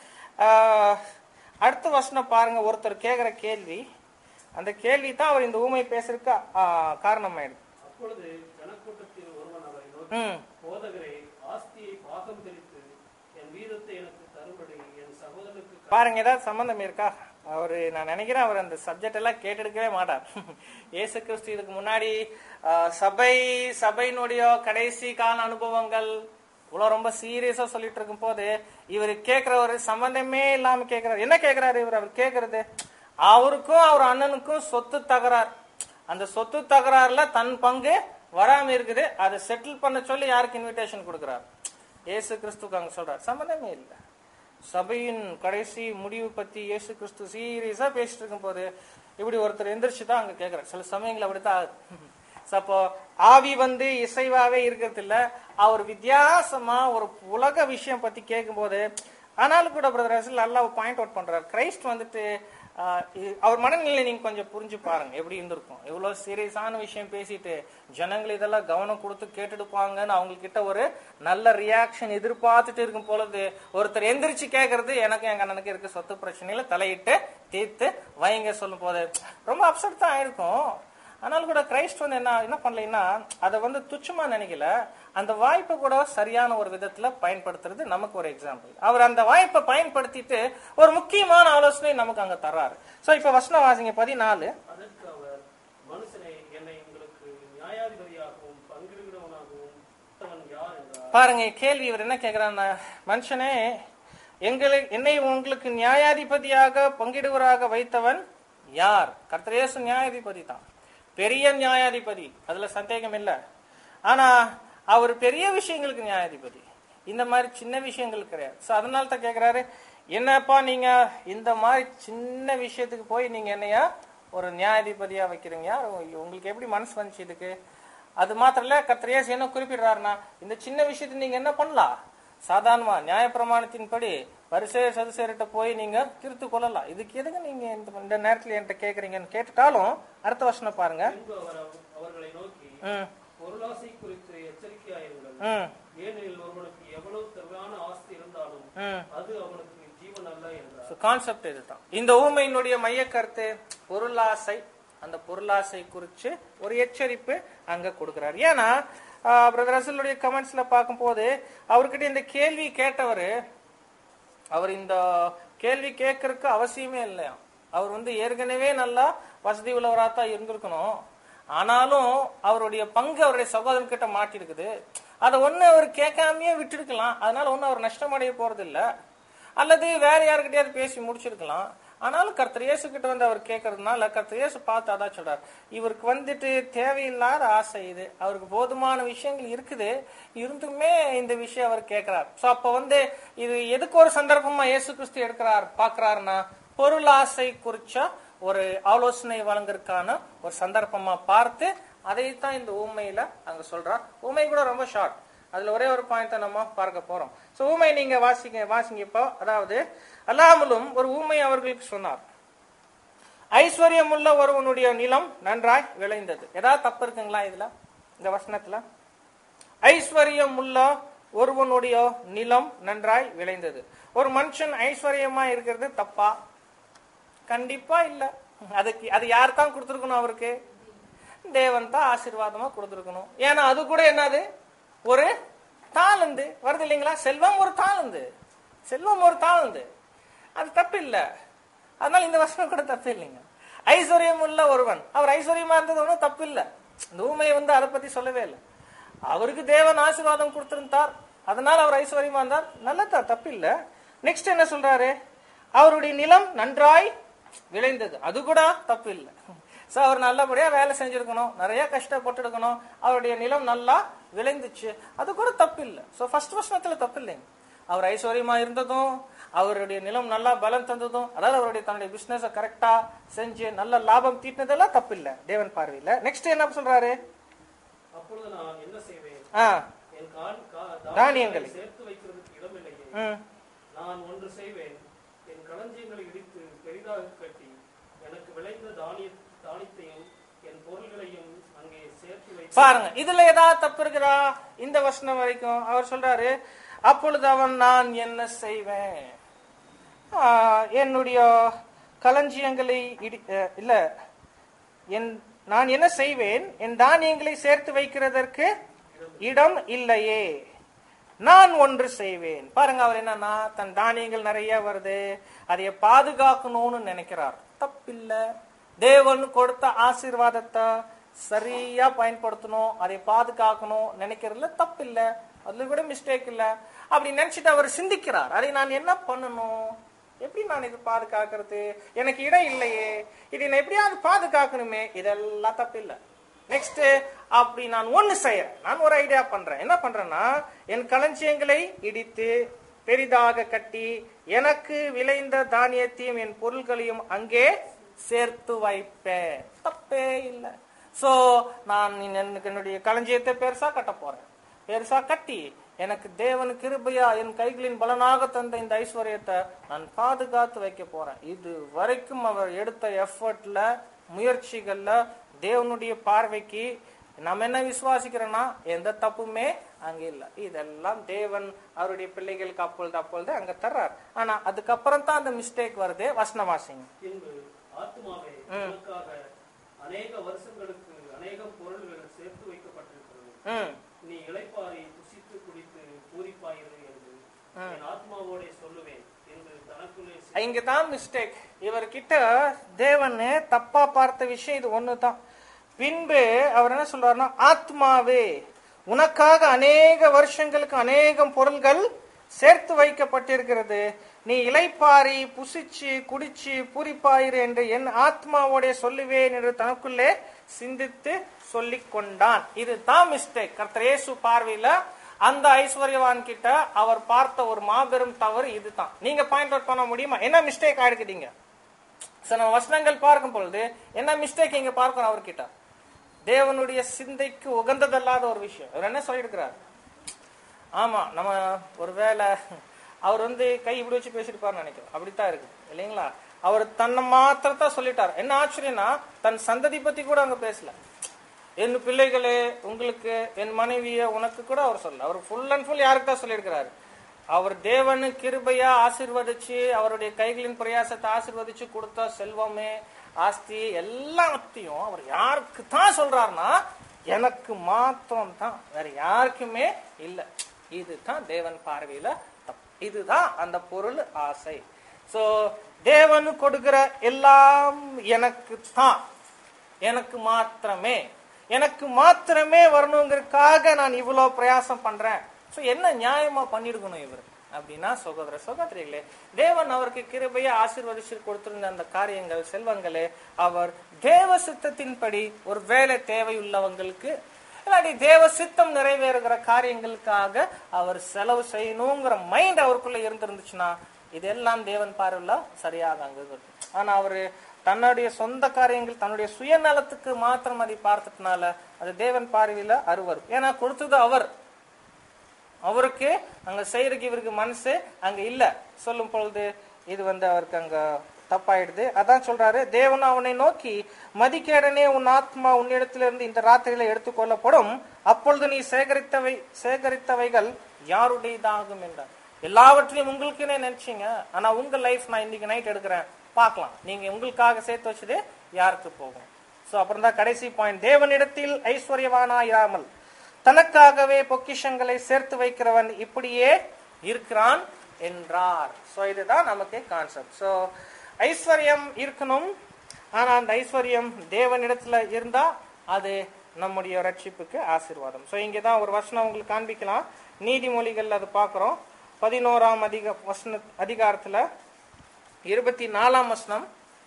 அடுத்த வசனம் பாருங்க. ஒருத்தர் கேட்கிற கேள்வி, அந்த கேள்வி தான் அவர் இந்த ஊமை பேசுறதுக்கு காரணம் ஆயிடுது. அப்பொழுது ஜனக்கூட்டத்தில் ஒருவன் அவரை நோக்கி, போதகரே, ஆஸ்தியை பாகம் பிரித்து என் வீதத்தை எனக்கு தரும்படி என் சகோதரனுக்கு. பாருங்க, ஏதாவது சம்பந்தம் இருக்கா? அவரு நான் நினைக்கிறேன் அவர் அந்த சப்ஜெக்ட் எல்லாம் கேட்டெடுக்கவே மாட்டார். இயேசு கிறிஸ்து இதுக்கு முன்னாடி ஆஹ், சபை சபையினுடைய கடைசி கால அனுபவங்கள் இவ்வளவு ரொம்ப சீரியஸா சொல்லிட்டு இருக்கும் போது இவர் கேட்கிற ஒரு சம்பந்தமே இல்லாம கேட்கிறார். என்ன கேட்கிறாரு இவர்? அவர் கேட்கறது அவருக்கும் அவர் அண்ணனுக்கும் சொத்து தகராறு. அந்த சொத்து தகராறுல தன் பங்கு வராம இருக்குது. அதை செட்டில் பண்ண சொல்லி யாருக்கு இன்விடேஷன் கொடுக்கிறார்? இயேசு கிறிஸ்துக்கு அங்க சொல்றார். சம்பந்தமே இல்லை. சபையின் கடைசி முடிவு பத்தி இயேசு கிறிஸ்து சீரியஸா பேசிட்டு இருக்கும் போது இப்படி ஒருத்தர் எந்திரிச்சுதான் அங்க கேட்கிறார். சில சமயங்கள் அப்படித்தான் ஆகுது. அப்போ ஆவி வந்து இசைவாவே இருக்கிறது இல்ல, அவர் வித்தியாசமா ஒரு உலக விஷயம் பத்தி கேட்கும் போது, ஆனாலும் கூட பிரதர் நல்லா பாயிண்ட் அவுட் பண்றாரு. கிரைஸ்ட் வந்துட்டு அவர் மனநிலை நீங்க கொஞ்சம் புரிஞ்சு பாருங்க எப்படி இருந்திருக்கும். எவ்வளவு சீரியஸான விஷயம் பேசிட்டு ஜனங்கள் இதெல்லாம் கவனம் கொடுத்து கேட்டுடுப்பாங்கன்னு அவங்க கிட்ட ஒரு நல்ல ரியாக்ஷன் எதிர்பார்த்துட்டு இருக்கும் பொழுது ஒருத்தர் எந்திரிச்சு கேட்கறது எனக்கு எங்க அண்ணனுக்கு இருக்க சொத்து பிரச்சனையில தலையிட்டு தீர்த்து வைங்க சொல்லும் போது ரொம்ப அப்செட் தான் ஆயிருக்கும். ஆனாலும் கூட கிரைஸ்ட் வந்து என்ன என்ன பண்ணலைன்னா அதை வந்து துச்சமா நினைக்கல, அந்த வாய்ப்பை கூட சரியான ஒரு விதத்துல பயன்படுத்துறது நமக்கு ஒரு எக்ஸாம்பிள். அவர் அந்த வாய்ப்பை பயன்படுத்திட்டு ஒரு முக்கியமான ஆலோசனை நமக்கு அங்க தர்றாரு. சோ இப்ப வசனம் வாசிங்க பதினாலு. அதற்கு அவர், மனுஷனே, என்னை உங்களுக்கு நியாயாதிபதியாகவும் பங்கிடுகிறவனாகவும் வைத்தவன் யார் என்றார். பாருங்க கேள்வி இவர் என்ன கேட்கிறான்னா, மனுஷனே எங்களை என்னை உங்களுக்கு நியாயாதிபதியாக பங்கிடுவராக வைத்தவன் யார்? கர்த்தர் இயேசு நியாயாதிபதி தான், பெரிய நியாயாதிபதி, அதுல சந்தேகம் இல்லை. ஆனா அவர் பெரிய விஷயங்களுக்கு நியாயாதிபதி, இந்த மாதிரி சின்ன விஷயங்களுக்கு கிடையாது. சோ அதனால தான் கேட்கிறாரு, என்னப்பா நீங்க இந்த மாதிரி சின்ன விஷயத்துக்கு போய் நீங்க என்னையா ஒரு நியாயாதிபதியா வைக்கிறீங்க? உங்களுக்கு எப்படி மனசு வந்துச்சு இதுக்கு? அது மாத்திரம் இல்ல, கர்த்தர் இயேசு என்ன குறிப்பிடுறாருன்னா, இந்த சின்ன விஷயத்துக்கு நீங்க என்ன பண்ணலாம்? சாதாரணமா நியாயப்பிரமாணத்தின் படி பரிசேயர் சதுசேயர்கிட்ட போய் நீங்க திருத்து கொள்ளலாம். இதுக்கு எதுக்கு நீங்க இந்த நேரத்துல என்கிட்ட கேக்குறீங்கன்னு கேட்டுட்டாலும் அடுத்த வருஷம் பாருங்க. பின்பு அவர் அவர்களை நோக்கி, பொருளாசை குறித்து எச்சரிக்கையாயிருங்கள். ஏனெனில் ஒருவனுக்கு எவ்வளவு தேவையான ஆஸ்தி இருந்தாலும் அது அவனுக்கு ஜீவன் அல்ல என்றார். கான்செப்ட் இதுதான். இந்த ஊமையினுடைய மைய கருத்து பொருளாசை. அந்த பொருளாசை குறிச்சு ஒரு எச்சரிப்பு அங்க கொடுக்கிறார். ஏன்னா பிரதர் ரசலுடைய கமெண்ட்ஸ்ல பார்க்கும் போது அவர்கிட்ட இந்த கேள்வி கேட்டவரு, அவர் இந்த கேள்வி கேட்கறதுக்கு அவசியமே இல்லையா. அவர் வந்து ஏற்கனவே நல்லா வசதி உள்ளவராத்தான் இருந்திருக்கணும். ஆனாலும் அவருடைய பங்கு அவருடைய சகோதரன் கிட்ட மாட்டிருக்குது. அதை ஒண்ணு அவர் கேட்காமயே விட்டுருக்கலாம். அதனால ஒண்ணு அவர் நஷ்டமடைய போறது இல்ல, அல்லது வேற யாருக்கிட்டையாவது பேசி முடிச்சிருக்கலாம். ஆனாலும் கர்த்தர் இயேசு கிட்ட வந்து அவர் கேட்கறதுனால கர்த்தர் இயேசு பார்த்து அதான் சொல்றாரு, இவருக்கு வந்துட்டு தேவையில்லாத ஆசை இது, அவருக்கு போதுமான விஷயங்கள் இருக்குது, இருந்துமே இந்த விஷயம் அவர் கேட்கிறார். சோ அப்ப வந்து இது எதுக்கு ஒரு சந்தர்ப்பமா இயேசு கிறிஸ்து எடுக்கிறார் பாக்குறாருன்னா, பொருளாசை குறிச்ச ஒரு ஆலோசனை வழங்குறதுக்கான ஒரு சந்தர்ப்பமா பார்த்து அதைத்தான் இந்த ஊமையில அங்க சொல்றார். ஊமை கூட ரொம்ப ஷார்ட், அதுல ஒரே ஒரு பாயிண்ட் நம்ம பார்க்க போறோம். சோ ஊமை நீங்க வாசிங்க வாசிங்க இப்போ. அதாவது அல்லாமலும் ஒரு ஊமை அவர்களுக்கு சொன்னார், ஐஸ்வர்யம் உள்ள ஒருவனுடைய நிலம் நன்றாய் விளைந்தது. ஏதாவது தப்பு இருக்குங்களா இதுல? இந்த வசனத்துல ஐஸ்வர்யம் உள்ள ஒருவனுடைய நிலம் நன்றாய் விளைந்தது. ஒரு மனுஷன் ஐஸ்வர்யமா இருக்கிறது தப்பா? கண்டிப்பா இல்ல. அதுக்கு அது யார் தான் கொடுத்துருக்கணும்? அவருக்கு தேவன் தான் ஆசீர்வாதமா கொடுத்துருக்கணும். ஏன்னா அது கூட என்னது, ஒரு தாளந்து வருது இல்லைங்களா? செல்வம் ஒரு தாளந்து, செல்வம் ஒரு தாளந்து, அது தப்பு இல்ல. அதனால இந்த வசனம் கூட தப்பு இல்லைங்க. ஐஸ்வர்யம் உள்ள ஒருவன், அவர் ஐஸ்வர்யமா இருந்தது ஒன்றும் தப்பு இல்ல. இந்த ஊமையை வந்து அதை பத்தி சொல்லவே இல்லை. அவருக்கு தேவன் ஆசீர்வாதம் கொடுத்திருந்தார், அதனால அவர் ஐஸ்வர்யமா இருந்தார், நல்லதா, தப்பு இல்ல. நெக்ஸ்ட் என்ன சொல்றாரு, அவருடைய நிலம் நன்றாய் விளைந்தது, அது கூட தப்பு இல்லை. சோ அவர் நல்லபடியா வேலை செஞ்சிருக்கணும், நிறைய கஷ்டப்பட்டு இருக்கணும், அவருடைய நிலம் நல்லா விளைந்துச்சு, அது கூட தப்பு இல்லை. சோ ஃபர்ஸ்ட் வசனத்துல தப்பு இல்லைங்க. அவர் ஐஸ்வர்யமா இருந்ததும் அவருடைய நிலம் நல்லா பலம் தந்ததும், அதாவது அவருடைய தன்னுடைய பிசினஸ் கரெக்டா செஞ்சு நல்ல லாபம் தீட்டினதெல்லாம் தப்பு இல்ல தேவன் பார்வையில. நெக்ஸ்ட் என்ன சொல்றாரு, அப்பொழுது நான் என்ன செய்வேன், என் தானியங்களை சேர்த்து வைக்கிறதுக்கு இடமில்லையே. நான் ஒன்று செய்வேன், என் களஞ்சியங்களை இடித்து பெரிதாக கட்டி எனக்கு விளைந்த தானிய தானியத்தையும் என் பொருள்களையும் அங்கே சேர்த்து வை. பாருங்க இதுல ஏதாவது தப்பு இருக்குதா? இந்த வசனம் வரைக்கும் அவர் சொல்றாரு, அப்பொழுது அவன் நான் என்ன செய்வேன், என்னுடைய களஞ்சியங்களை இல்ல என் நான் என்ன செய்வேன், என் தானியங்களை சேர்த்து வைக்கிறதற்கு இடம் இல்லையே. நான் ஒன்று செய்வேன். பாருங்க, அவர் என்னன்னா தன் தானியங்கள் நிறைய வருது, அதைய பாதுகாக்கணும்னு நினைக்கிறார். தப்பில்ல. தேவன் கொடுத்த ஆசீர்வாதத்தை சரியா பயன்படுத்தணும், அதை பாதுகாக்கணும் நினைக்கிறதுல தப்பில்ல, அதுல கூட மிஸ்டேக் இல்ல. அப்படி நினைச்சிட்டு அவர் சிந்திக்கிறார், அதை நான் என்ன பண்ணணும், எப்படி நான் இது பாதுகாக்கிறது, எனக்கு இடம் இல்லையே, இதை நான் எப்படியாவது பாதுகாக்கணுமே, இதெல்லாம் தப்பில்லை. நெக்ஸ்ட், அப்படி நான் ஒண்ணு செய்யறேன், நான் ஒரு ஐடியா பண்றேன். என்ன பண்றேன்னா, என் களஞ்சியங்களை இடித்து பெரிதாக கட்டி எனக்கு விளைந்த தானியத்தையும் என் பொருள்களையும் அங்கே சேர்த்து வைப்பேன். தப்பே இல்லை. சோ நான் என்னுடைய களஞ்சியத்தை பெருசா கட்ட போறேன். பெருசா கட்டி எனக்கு தேவன் கிருபையா என் கைகளின் பலனாக தந்த இந்த ஐஸ்வர்யத்தை நான் பாதுகாத்து வைக்க போறேன். இது வரைக்கும் அவர் எடுத்த எஃபர்ட்ல, முயற்சிகள்ல தேவனுடைய பார்வைக்கு நம்ம என்ன விசுவாசிக்கிறோம்னா எந்த தப்புமே அங்க இல்ல. இதெல்லாம் தேவன் அவருடைய பிள்ளைகளுக்கு அப்பொழுது அப்பொழுது அங்க தர்றார். ஆனா அதுக்கப்புறம் தான் அந்த மிஸ்டேக் வருது. வசனவாசிங்க. ஆத்துமாவே, உனக்காக அநேக வருஷங்களுக்கு அநேக பொருள்கள் சேர்த்து வைக்கப்பட்டிருக்கிறது. நீ இளைப்பாரி புசித்து குடித்து பூரிப்பாயிரு என்று என் ஆத்மாவோட சொல்லுவேன் என்று தனக்குள்ளே. இங்கதான் மிஸ்டேக். இவர்கிட்ட தேவன் தப்பா பார்த்த விஷயம் இது ஒண்ணுதான். பின்பு அவர் என்ன சொல்றாருன்னா, ஆத்மாவே உனக்காக அநேக வருஷங்களுக்கு அநேகம் பொருள்கள் சேர்த்து வைக்கப்பட்டிருக்கிறது, நீ இளைப்பாரி புசிச்சு குடிச்சு பூரிப்பாயிரு என்று என் ஆத்மாவோட சொல்லுவேன் என்று தனக்குள்ளே சிந்தித்து சொல்லிக் கொண்டான். இதுதான் மிஸ்டேக். கர்த்தர் இயேசு பார்வையில அந்த ஐஸ்வர்யவான் கிட்ட அவர் பார்த்த ஒரு மாபெரும் தவறு இதுதான். நீங்க பாயிண்ட் அவுட் பண்ண முடியுமா என்ன மிஸ்டேக் ஆயிடுக்கிட்டீங்க? நம்ம வசனங்கள் பார்க்கும் பொழுது என்ன மிஸ்டேக் இங்க பார்க்கணும் அவர்கிட்ட? தேவனுடைய சிந்தைக்கு உகந்ததல்லாத ஒரு விஷயம். அவர் என்ன சொல்லியிருக்கிறார்? ஆமா, நம்ம ஒரு வேளை அவர் வந்து கை இப்படி வச்சு பேசிருப்பாருன்னு நினைக்கிறோம். அப்படித்தான் இருக்கு இல்லைங்களா? அவர் தன்னை மாத்திரத்தான் சொல்லிட்டார். என்ன ஆச்சரியம்னா, தன் சந்ததி பத்தி கூட அங்க பேசல. என் பிள்ளைகளே, உங்களுக்கு, என் மனைவிய, உனக்கு கூட அவர் சொல்லல. அவர் ஃபுல் அண்ட் ஃபுல் யாருக்கு தான் சொல்லியிருக்கிறாரு? அவர் தேவனு கிருபையா ஆசீர்வதிச்சு அவருடைய கைகளின் பிரயாசத்தை ஆசீர்வதிச்சு கொடுத்த செல்வமே ஆஸ்தி எல்லாத்தையும் அவர் யாருக்கு தான் சொல்றாருன்னா, எனக்கு மாத்திரம் தான், வேற யாருக்குமே இல்லை. இதுதான் தேவன் பார்வையில தப்பு. இதுதான் அந்த பொருள் ஆசை. சோ தேவன் கொடுக்கிற எல்லாம் எனக்கு தான், எனக்கு மாத்திரமே, எனக்கு மாத்திரமே வரணுங்கிறதுக்காக நான் இவ்வளவு பிரயாசம் பண்றேன். சோ என்ன நியாயமா பண்ணிருக்கணும் இவர் அப்படின்னா, சகோதர சகோதரிகளே, தேவன் அவருக்கு கிருபையை ஆசீர்வதிச்சு கொடுத்திருந்த அந்த காரியங்கள், செல்வங்களே, அவர் தேவ சித்தத்தின்படி ஒரு வேலை தேவையுள்ளவங்களுக்கு இல்லாட்டி தேவ சித்தம் நிறைவேறுகிற காரியங்களுக்காக அவர் செலவு செய்யணுங்கிற மைண்ட் அவருக்குள்ள இருந்திருந்துச்சுன்னா இதெல்லாம் தேவன் பார்வையில சரியாக அங்க இருக்கும். ஆனா அவரு தன்னுடைய சொந்த காரியங்கள், தன்னுடைய சுயநலத்துக்கு மாத்திரம் அதை பார்த்ததுனால அது தேவன் பார்வையில அருவரும். ஏன்னா கொடுத்தது அவர், அவருக்கு அங்க செய்யறதுக்கு இவருக்கு மனசு அங்க இல்ல சொல்லும் பொழுது இது வந்து அவருக்கு அங்க தப்பாயிடுது. அதான் சொல்றாரு, தேவன் அவனை நோக்கி, மதிக்கேடனே, உன் ஆத்மா உன்னிடத்திலிருந்து இந்த ராத்திரியில எடுத்துக்கொள்ளப்படும், அப்பொழுது நீ சேகரித்தவை சேகரித்தவைகள் யாருடையதாகும் என்றார். எல்லாவற்றையும் உங்களுக்குன்னே நினைச்சீங்க, ஆனா உங்க லைஃப் நான் இன்னைக்கு நைட் எடுக்கிறேன், பார்க்கலாம், நீங்க உங்களுக்காக சேர்த்து வச்சது யாருக்கு போகும். சோ அப்புறம் தான் கடைசி பாயிண்ட், தேவனிடத்தில் ஐஸ்வர்யவானாயிராமல் தனக்காகவே பொக்கிஷங்களை சேர்த்து வைக்கிறவன் இப்படியே இருக்கிறான் என்றார். சோ இதுதான் நமக்கு கான்செப்ட். சோ ஐஸ்வர்யம் இருக்கணும், ஆனா அந்த ஐஸ்வர்யம் தேவனிடத்துல இருந்தா அது நம்முடைய ரட்சிப்புக்கு ஆசீர்வாதம். சோ இங்கதான் ஒரு வசனம் உங்களுக்கு காண்பிக்கலாம். நீதிமொழிகள் அது பாக்குறோம், பதினோராம் அதிக வசன அதிகாரத்துல இருபத்தி நாலாம் வசனம்.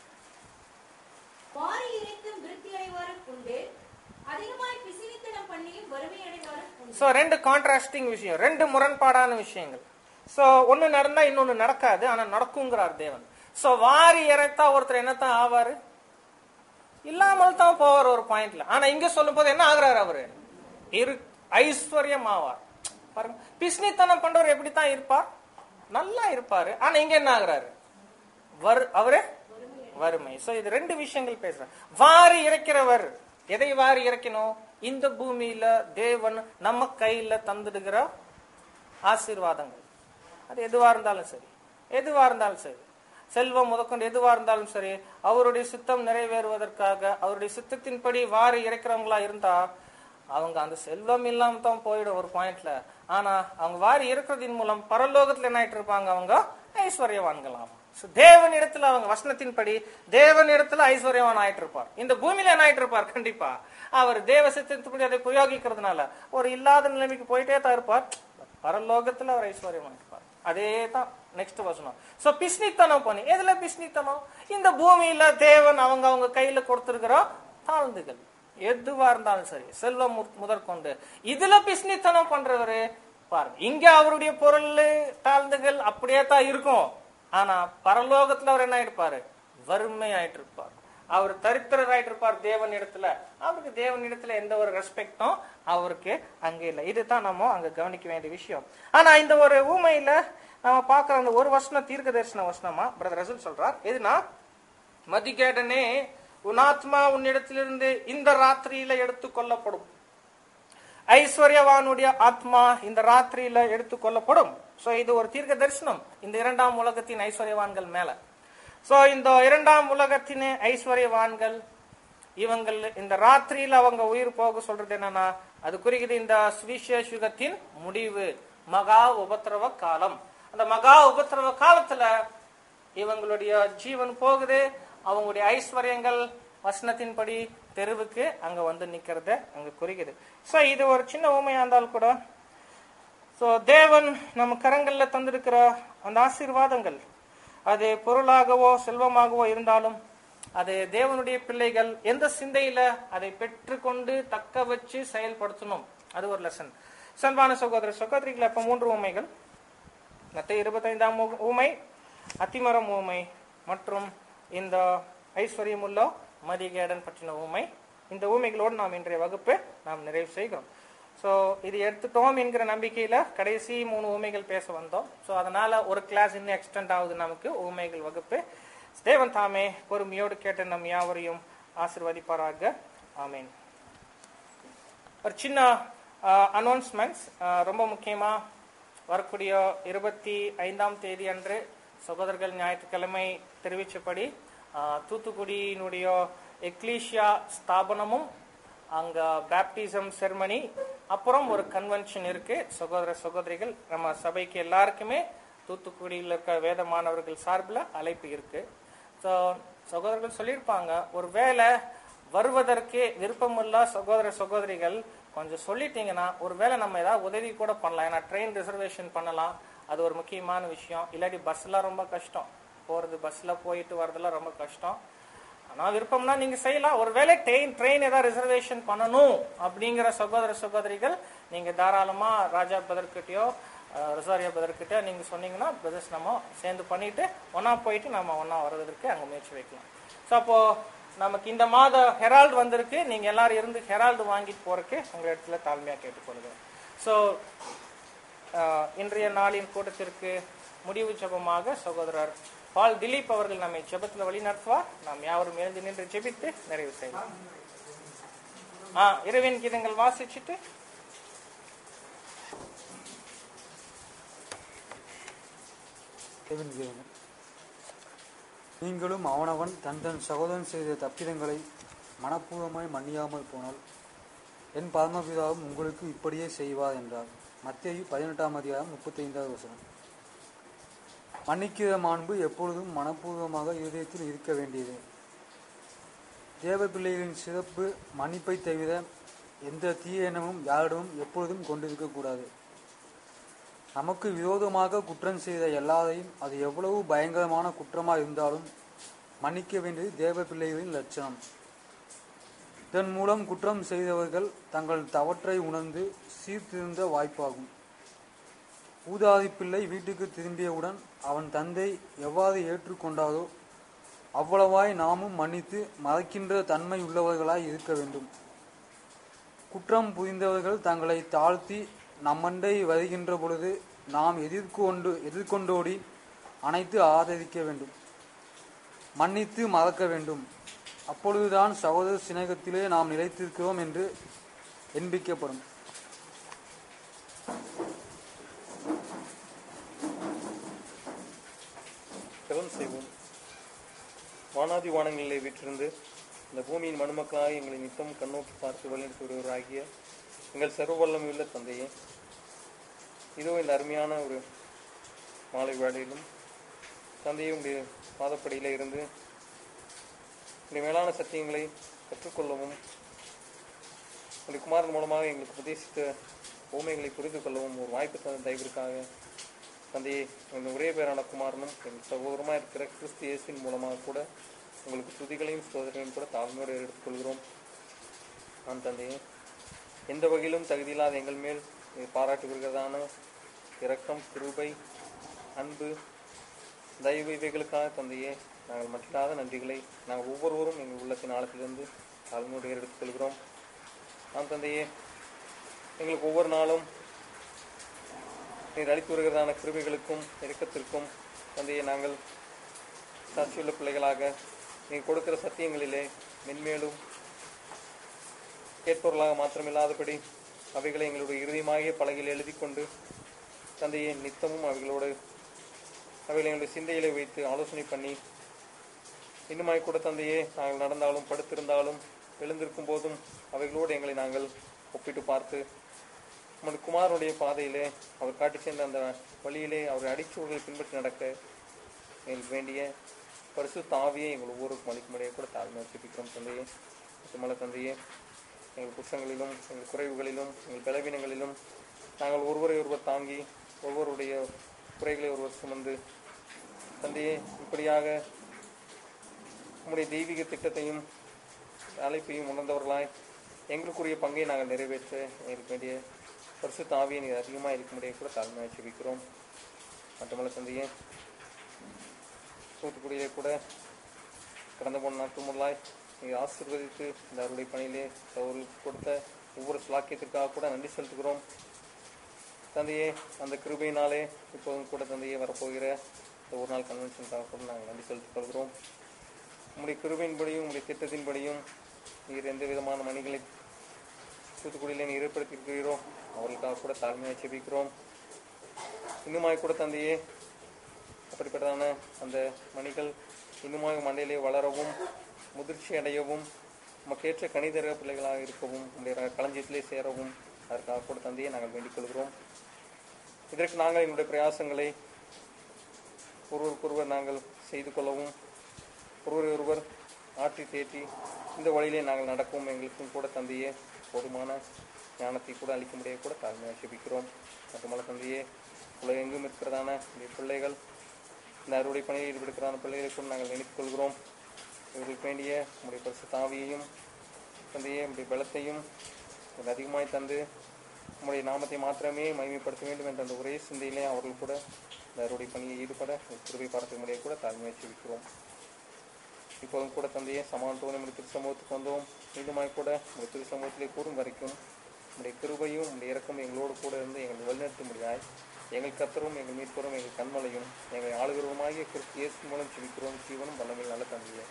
சோ ரெண்டு கான்ட்ராஸ்டிங் விஷயம், ரெண்டு முரண்பாடான விஷயங்கள். சோ ஒண்ணு நடந்தா இன்னொன்னு நடக்காது, ஆனா நடக்குங்கிறார் தேவன். சோ வாரி இறைத்தா ஒருத்தர் என்னத்தான் ஆவாரு? இல்லாமல் தான் போவார் ஒரு பாயிண்ட்ல. ஆனா இங்க சொல்லும் போது என்ன ஆகுறாரு? அவரு இரு ஐஸ்வர்யம் ஆவார். பாருங்க, பிஸ்னித்தனம் பண்றவர் எப்படித்தான் இருப்பார்? நல்லா இருப்பாரு. ஆனா இங்க என்ன ஆகுறாரு? அவரு வறுமை. சோ இது ரெண்டு விஷயங்கள் பேசுற. வாரி இறைக்கிறவர் எதை வாரி இறைக்கணும்? இந்த பூமியில தேவன் நம்ம கையில தந்துடுகிற ஆசீர்வாதங்கள், அது எதுவா இருந்தாலும் சரி, எதுவா இருந்தாலும் சரி, செல்வம் முதற்கொண்டு எதுவா இருந்தாலும் சரி, அவருடைய சித்தம் நிறைவேறுவதற்காக அவருடைய சித்தத்தின்படி வாரி இறைக்கிறவங்களா இருந்தா அவங்க அந்த செல்வம் இல்லாம தான் போயிடும் ஒரு பாயிண்ட்ல. ஆனா அவங்க வாரி இருக்கிறதின் மூலம் பரலோகத்துல என்ன ஆயிட்டு இருப்பாங்க, அவங்க ஐஸ்வர்யவான்களாம். தேவன் இடத்துல அவங்க வசனத்தின்படி தேவன் இடத்துல ஐஸ்வர்யவான் ஆயிட்டு இருப்பார். இந்த பூமியில என்ன ஆயிட்டு இருப்பார், கண்டிப்பா அவர் தேவ சித்தத்தின்படி அதை பிரயோகிக்கிறதுனால ஒரு இல்லாத நிலைமைக்கு போயிட்டே தான் இருப்பார். பரலோகத்துல அவர் ஐஸ்வர்யவான் இருப்பார். அதே தான் நெக்ஸ்ட் வசனம். சோ பிஸ்னித்தனம் பண்ணி, எதுல பிஸ்னித்தனம்? இந்த பூமியில தேவன் அவங்க அவங்க கையில கொடுத்திருக்கிற தாழ்ந்துகள் எதுவா இருந்தாலும் சரி, செல்வம் முதற்கொண்டு இதுல பிஸ்னித்தனம் பண்றவரு பாருங்க. இங்க அவருடைய பொருள் தாழ்ந்துகள் அப்படியே தான் இருக்கும். ஆனா பரலோகத்துல அவர் என்ன ஆயிடுப்பாரு, வறுமை ஆயிட்டு இருப்பார். அவர் தரித்திரர் ஆயிட்டு இருப்பார் தேவன் இடத்துல. அவருக்கு தேவன் இடத்துல எந்த ஒரு ரெஸ்பெக்டும் அவருக்கு அங்க இல்லை. இதுதான் நம்ம அங்க கவனிக்க வேண்டிய விஷயம். ஆனா இந்த ஒரு ஊமையில நம்ம பாக்குற அந்த ஒரு வசனம் தீர்க்க தரிசன வசனமா பிரதர் ரசூல் சொல்றார். எதுனா, மதிகேடனே உன் ஆத்மா உன்னிடத்திலிருந்து இந்த ராத்திரியில எடுத்து கொள்ளப்படும். ஐஸ்வர்யவானுடைய ஆத்மா இந்த ராத்திரியில எடுத்து கொள்ளப்படும். சோ இது ஒரு தீர்க்க தரிசனம் இந்த இரண்டாம் உலகத்தின் ஐஸ்வர்யவான்கள் மேல. சோ இந்த இரண்டாம் உலகத்தின் ஐஸ்வர்யவான்கள் இவங்கள் இந்த ராத்திரியில அவங்க உயிர் போக சொல்றது என்னன்னா, அது குறிக்குது இந்த சுவிசேஷ யுகத்தின் முடிவு, மகா உபத்திரவ காலம். அந்த மகா உபத்திரவ காலத்துல இவங்களுடைய ஜீவன் போகுது. அவங்களுடைய ஐஸ்வர்யங்கள் வசனத்தின்படி தெருவுக்கு அங்க வந்து நிக்கிறத அங்க குறிக்குது. சோ இது ஒரு சின்ன ஊமையா இருந்தாலும் கூட, சோ தேவன் நம்ம கரங்கள்ல தந்திருக்கிற அந்த ஆசீர்வாதங்கள் அது பொருளாகவோ செல்வமாகவோ இருந்தாலும் அது தேவனுடைய பிள்ளைகள் எந்த சிந்தையில அதை பெற்றுக்கொண்டு தக்க வச்சு செயல்படுத்தணும், அது ஒரு லெசன். சன்பான சகோதர சகோதரிகள், இப்ப மூன்று ஊமைகள், மத்த இருபத்தி ஐந்தாம் ஊமை, அத்திமரம் ஊமை மற்றும் இந்த ஐஸ்வர்யம் உள்ள மதிகேடன் பற்றின ஊமை. இந்த ஊமைகளோடு நாம் இன்றைய வகுப்பு நாம் நிறைவு செய்கிறோம். ஸோ இது எடுத்துட்டோம் என்கிற நம்பிக்கையில கடைசி மூணு ஊமைகள் பேச வந்தோம். ஸோ அதனால ஒரு கிளாஸ் இன்னும் எக்ஸ்டெண்ட் ஆகுது நமக்கு ஊமைகள் வகுப்பு. தேவன் தாமே பொறுமையோடு கேட்ட நம் யாவரையும் ஆசீர்வதிப்பாராக. ஆமீன். ஒரு சின்ன அனௌன்ஸ்மெண்ட்ஸ், ரொம்ப முக்கியமா வரக்கூடிய இருபத்தி ஐந்தாம் தேதி அன்று சகோதரர்கள் ஞாயிற்றுக்கிழமை தெரிவிச்சபடி தூத்துக்குடியினுடைய எக்லீஷியா ஸ்தாபனமும் அங்க பேப்டிசம் செரமனி அப்புறம் ஒரு கன்வென்ஷன் இருக்கு. சகோதர சகோதரிகள், நம்ம சபைக்கு எல்லாருக்குமே தூத்துக்குடியில் இருக்க வேத மாணவர்கள் சார்பில் அழைப்பு இருக்கு. ஸோ சகோதரர்கள் சொல்லியிருப்பாங்க, ஒரு வேளை வருவதற்கு விருப்பமுள்ள சகோதர சகோதரிகள் கொஞ்சம் சொல்லிட்டீங்கன்னா ஒரு வேளை நம்ம ஏதாவது உதவி கூட பண்ணலாம். ஏன்னா ட்ரெயின் ரிசர்வேஷன் பண்ணலாம், அது ஒரு முக்கியமான விஷயம். இல்லாட்டி பஸ்லாம் ரொம்ப கஷ்டம் போறது, பஸ்ல போயிட்டு வரதெல்லாம் ரொம்ப கஷ்டம். ஆனா விருப்பம்னா நீங்க செய்யலாம். ஒருவேளை ட்ரெயின் ட்ரெயின் ஏதாவது ரிசர்வேஷன் பண்ணணும் அப்படிங்கிற சகோதர சகோதரிகள் நீங்க தாராளமா ராஜா பிரதர்கிட்டயோ ரொசாரியா பிரதர்கிட்ட நீங்க சொன்னீங்கன்னா பிரதர்ஸ் நம்ம சேர்ந்து பண்ணிட்டு ஒன்னா போயிட்டு நம்ம ஒன்னா வர்றதுக்கு அங்க முயற்சி வைக்கலாம். ஸோ அப்போ நமக்கு இந்த மாத ஹெரால்டு வந்திருக்கு. நீங்க எல்லாரும் இருந்து ஹெரால்டு வாங்கிட்டு போறதுக்கு உங்க இடத்துல தாழ்மையா கேட்டுக்கொள்ளுங்க. ஸோ இன்றைய நாளின் கூட்டத்திற்கு முடிவு ஜெபமாக சகோதரர் பால் திலீப் அவர்கள் நம்மை ஜெபத்தில் வழி நடத்துவார். நாம் யாவரும் எழுந்து நின்று ஜெபித்து நிறைவு செய்யலாம். ஆஹ் இறைவன் கீதங்கள் வாசிச்சுட்டு நீங்களும் அவனவன் தன் தன் சகோதரன் செய்த தப்பிதங்களை மனப்பூர்வமாய் மன்னியாமல் போனால் என் பரமபிதாவும் உங்களுக்கு இப்படியே செய்வார் என்றார். மத்தேயு பதினெட்டாம் அதிகாரம் முப்பத்தி ஐந்தாவது வசனம். மன்னிக்கிற மாண்பு எப்பொழுதும் மனப்பூர்வமாக இதயத்தில் இருக்க வேண்டியது. தேவ பிள்ளைகளின் சிறப்பு மன்னிப்பை தவிர எந்த தீய எண்ணமும் யாரிடமும் எப்பொழுதும் கொண்டிருக்கக்கூடாது. நமக்கு விரோதமாக குற்றம் செய்த எல்லாரையும், அது எவ்வளவு பயங்கரமான குற்றமாக இருந்தாலும் மன்னிக்க வேண்டியது தேவ பிள்ளைகளின் லட்சணம். இதன் மூலம் குற்றம் செய்தவர்கள் தங்கள் தவற்றை உணர்ந்து சீர்திருந்த வாய்ப்பாகும். ஊதாதி பிள்ளை வீட்டுக்கு திரும்பியவுடன் அவன் தந்தை எவ்வாறு ஏற்றுக்கொண்டாரோ அவ்வளவாய் நாமும் மன்னித்து மறக்கின்ற தன்மை உள்ளவர்களாய் இருக்க வேண்டும். குற்றம் புரிந்தவர்கள் தங்களை தாழ்த்தி நம்மண்டை வருகின்ற பொழுது நாம் எதிர்கொண்டு எதிர்கொண்டோடி அனைத்து ஆதரிக்க வேண்டும், மன்னித்து மறக்க வேண்டும். அப்பொழுதுதான் சகோதர சிநேகத்திலே நாம் நிலைத்திருக்கிறோம் என்று எண்பிக்கப்படும். ஜெபம் செய்வோம். வானாதி வானங்களிலே வீற்றிருந்து இந்த பூமியின் மனுமக்களாக எங்களை நித்தம் கண்ணோக்கி பார்த்து வழிநடத்துவராகிய எங்கள் சர்வ வல்லமையுள்ள தந்தையே, இதோ இந்த அருமையான ஒரு மாலை வேளையிலும் தந்தையே உடைய பாதப்படியில் இருந்து இந்த மேலான சத்தியங்களை கற்றுக்கொள்ளவும் உடைய குமாரன் மூலமாக எங்களுக்கு உபதேசித்த ஊமைகளை புரிந்து கொள்ளவும் ஒரு வாய்ப்பு தந்த தயவிற்காக தந்தையே, எங்கள் ஒரே பேரான குமாரனும் எங்கள் சகோதரமாக இருக்கிற கிறிஸ்து இயேசுவின் மூலமாக கூட உங்களுக்கு துதிகளையும் சோதனையும் கூட தாழ்மையோடு எடுத்துக்கொள்கிறோம். நான் தந்தையே, எந்த வகையிலும் தகுதியில்லாத எங்கள் மேல் பாராட்டுகிறதான இரக்கம், கிருபை, அன்பு, தயவு இவைகளுக்காக தந்தையே நாங்கள் மற்றாத நன்றிகளை நாங்கள் ஒவ்வொருவரும் எங்கள் உள்ளத்தின் ஆழத்திலிருந்து தாழ்மையோடு எடுத்துக்கொள்கிறோம். நான் தந்தையே, எங்களுக்கு ஒவ்வொரு நாளும் நீர் அளித்து வருகிறதான கிருபைகளுக்கும் இரக்கத்திற்கும் தந்தையே நாங்கள் சாட்சியுள்ள பிள்ளைகளாக நீங்கள் கொடுக்கிற சத்தியங்களிலே மென்மேலும் கேட்பவர்களாக மாத்திரமில்லாதபடி அவைகளை எங்களுடைய இறுதியமாகிய பலகையில் எழுதி கொண்டு தந்தையே நித்தமும் அவைகளோடு அவைகளை எங்களுடைய சிந்தையிலே வைத்து ஆலோசனை பண்ணி இன்னுமாய் கூட தந்தையே நாங்கள் நடந்தாலும் படுத்திருந்தாலும் எழுந்திருக்கும் போதும் அவைகளோடு எங்களை நாங்கள் ஒப்பிட்டு பார்த்து நம்முடைய குமாரனுடைய பாதையிலே அவர் காட்டி சென்ற அந்த வழியிலே அவர் அடிச்சூழலை பின்பற்றி நடக்க எங்களுக்கு வேண்டிய பரிசுத்த ஆவியை எங்கள் ஒவ்வொருக்கும் அளிக்கும்படியாக கூட தாழ்மையாக ஜெபிக்கிறோம் தந்தையே. மட்டுமல்ல தந்தையே, எங்கள் குற்றங்களிலும் எங்கள் குறைவுகளிலும் எங்கள் பலவீனங்களிலும் நாங்கள் ஒருவரை ஒருவர் தாங்கி ஒவ்வொருடைய குறைகளை ஒருவர் சுமந்து தந்தையே இப்படியாக உம்முடைய தெய்வீக திட்டத்தையும் அழைப்பையும் உணர்ந்தவர்களாய் எங்களுக்குரிய பங்கை நாங்கள் நிறைவேற்ற எங்களுக்கு வேண்டிய பரிசுத்த ஆவியை நீர் அதிகமாக இருக்கும்படியாக கூட தாழ்மையாக ஜெபிக்கிறோம். மட்டுமல்ல தந்தையே, தூத்துக்குடியிலே கூட கடந்த மூணு நாட்கள் முன்னாய் நீங்கள் ஆசீர்வதித்து இந்த அருடைய பணியிலே அவர்களுக்கு கொடுத்த ஒவ்வொரு சுலாக்கியத்திற்காக கூட நன்றி செலுத்துகிறோம் தந்தையே. அந்த கிருபையினாலே இப்போதும் கூட தந்தையே வரப்போகிற இந்த ஒரு நாள் கன்வென்ஷனுக்காக கூட நாங்கள் நன்றி செலுத்திக் கொள்கிறோம். உங்களுடைய கிருபையின்படியும் உங்களுடைய திட்டத்தின்படியும் நீர் எந்த விதமான மணிகளை தூத்துக்குடியிலே நீர் ஏற்படுத்தியிருக்கிறீரோ அவர்களுக்காக கூட தாழ்மையாக ஜெபிக்கிறோம். இன்னுமாய் கூட தந்தையே அப்படிப்பட்டதான அந்த மணிகள் இன்னுமாய் மண்டையிலே வளரவும் முதிர்ச்சி அடையவும் நமக்கேற்ற கணிதர பிள்ளைகளாக இருக்கவும் உங்களுடைய களஞ்சியத்திலே சேரவும் அதற்காக கூட தந்தையே நாங்கள் வேண்டிக் கொள்கிறோம். இதற்கு நாங்கள் எங்களுடைய பிரயாசங்களை ஒருவருக்கொருவர் நாங்கள் செய்து கொள்ளவும் ஒருவரை ஒருவர் ஆற்றி தேற்றி இந்த வழியிலே நாங்கள் நடக்கவும் எங்களுக்கும் கூட தந்தையே போதுமான ஞானத்தை கூட அளிக்க முடிய கூட தாழ்மையாக ஜெபிக்கிறோம். மட்டுமல்ல தந்தையே, உலகெங்கும் இருக்கிறதான இந்த பிள்ளைகள் இந்த அறுவடை பணியில் ஈடுபடுக்கிறதான பிள்ளைகளை கூட நாங்கள் நினைத்துக் கொள்கிறோம். இவர்களுக்கு வேண்டிய உங்களுடைய பரிசுத்த ஆவியையும் தந்தையே உங்களுடைய பலத்தையும் அதிகமாய் தந்து உங்களுடைய நாமத்தை மாத்திரமே மகிமைப்படுத்த வேண்டும் என்ற அந்த ஒரே சிந்தையிலே அவர்கள் கூட இந்த அறுவடை பணியை ஈடுபட கிருபை பார்க்க முடிய கூட தாழ்மையாக ஜெபிக்கிறோம். இப்போதும் கூட தந்தையே சமானத்தோடு நம்முடைய திரு சமூகத்துக்கு வந்தோம். மீண்டுமாய் கூட உங்கள் திரு சமூகத்திலே கூடும் வரைக்கும் உங்களுடைய கிருபையும் உங்களுடைய இறக்கம் எங்களோடு கூட இருந்து எங்களை வழிநடத்த முடியாய் எங்கள் கத்தரும் எங்கள் மீட்பரும் எங்கள் கண்மலையும் எங்களை ஆளுகிறவருமாகிய கிறிஸ்து இயேசு மூலம் ஜெபிக்கிறோம். ஜீவனும் வல்லமையும் நல்ல தந்தையே.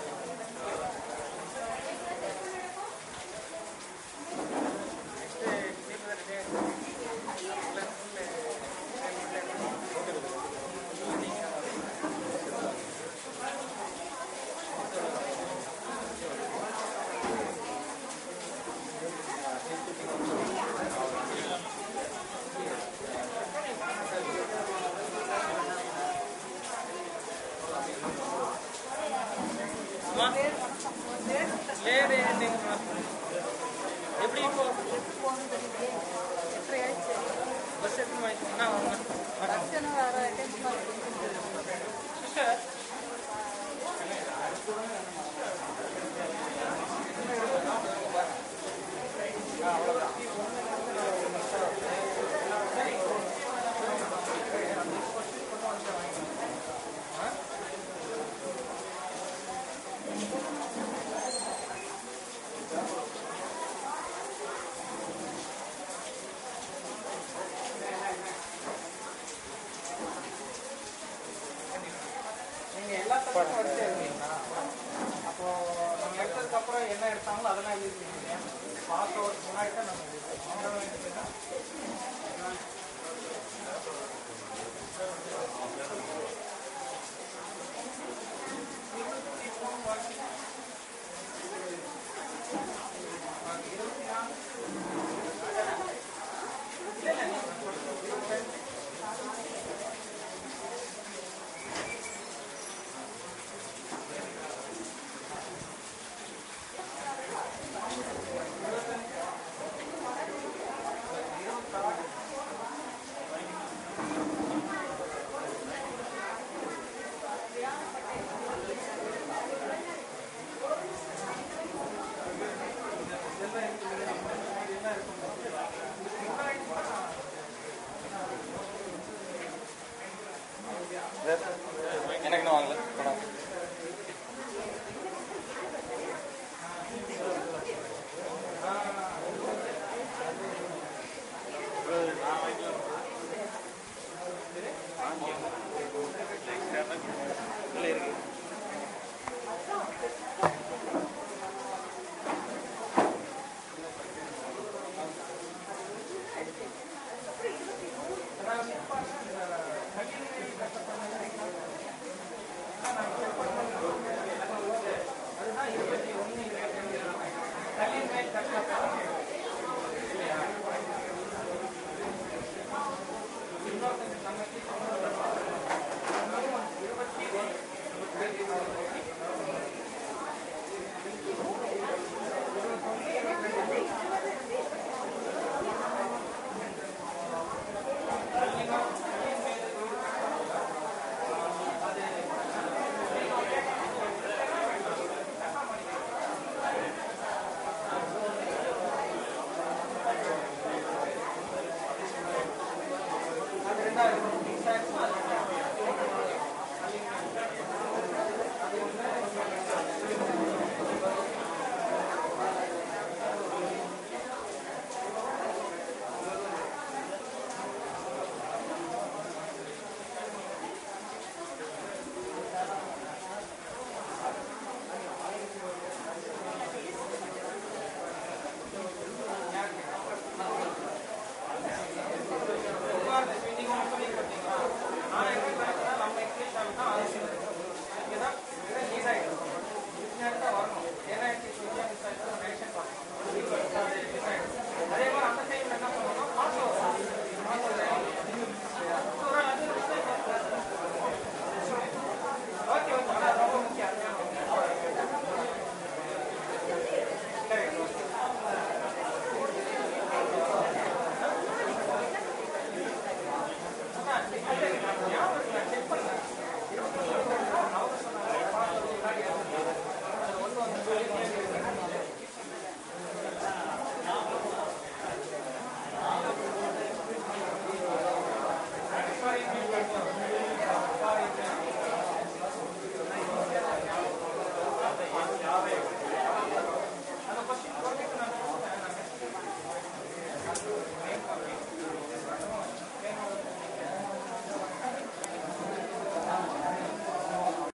Next என்ன எடுத்தாங்களோ அதெல்லாம் எழுதிருக்கீங்க. பாஸ் அவருக்கு முன்னாடி தான் நம்ம எழுதிருக்கோம்.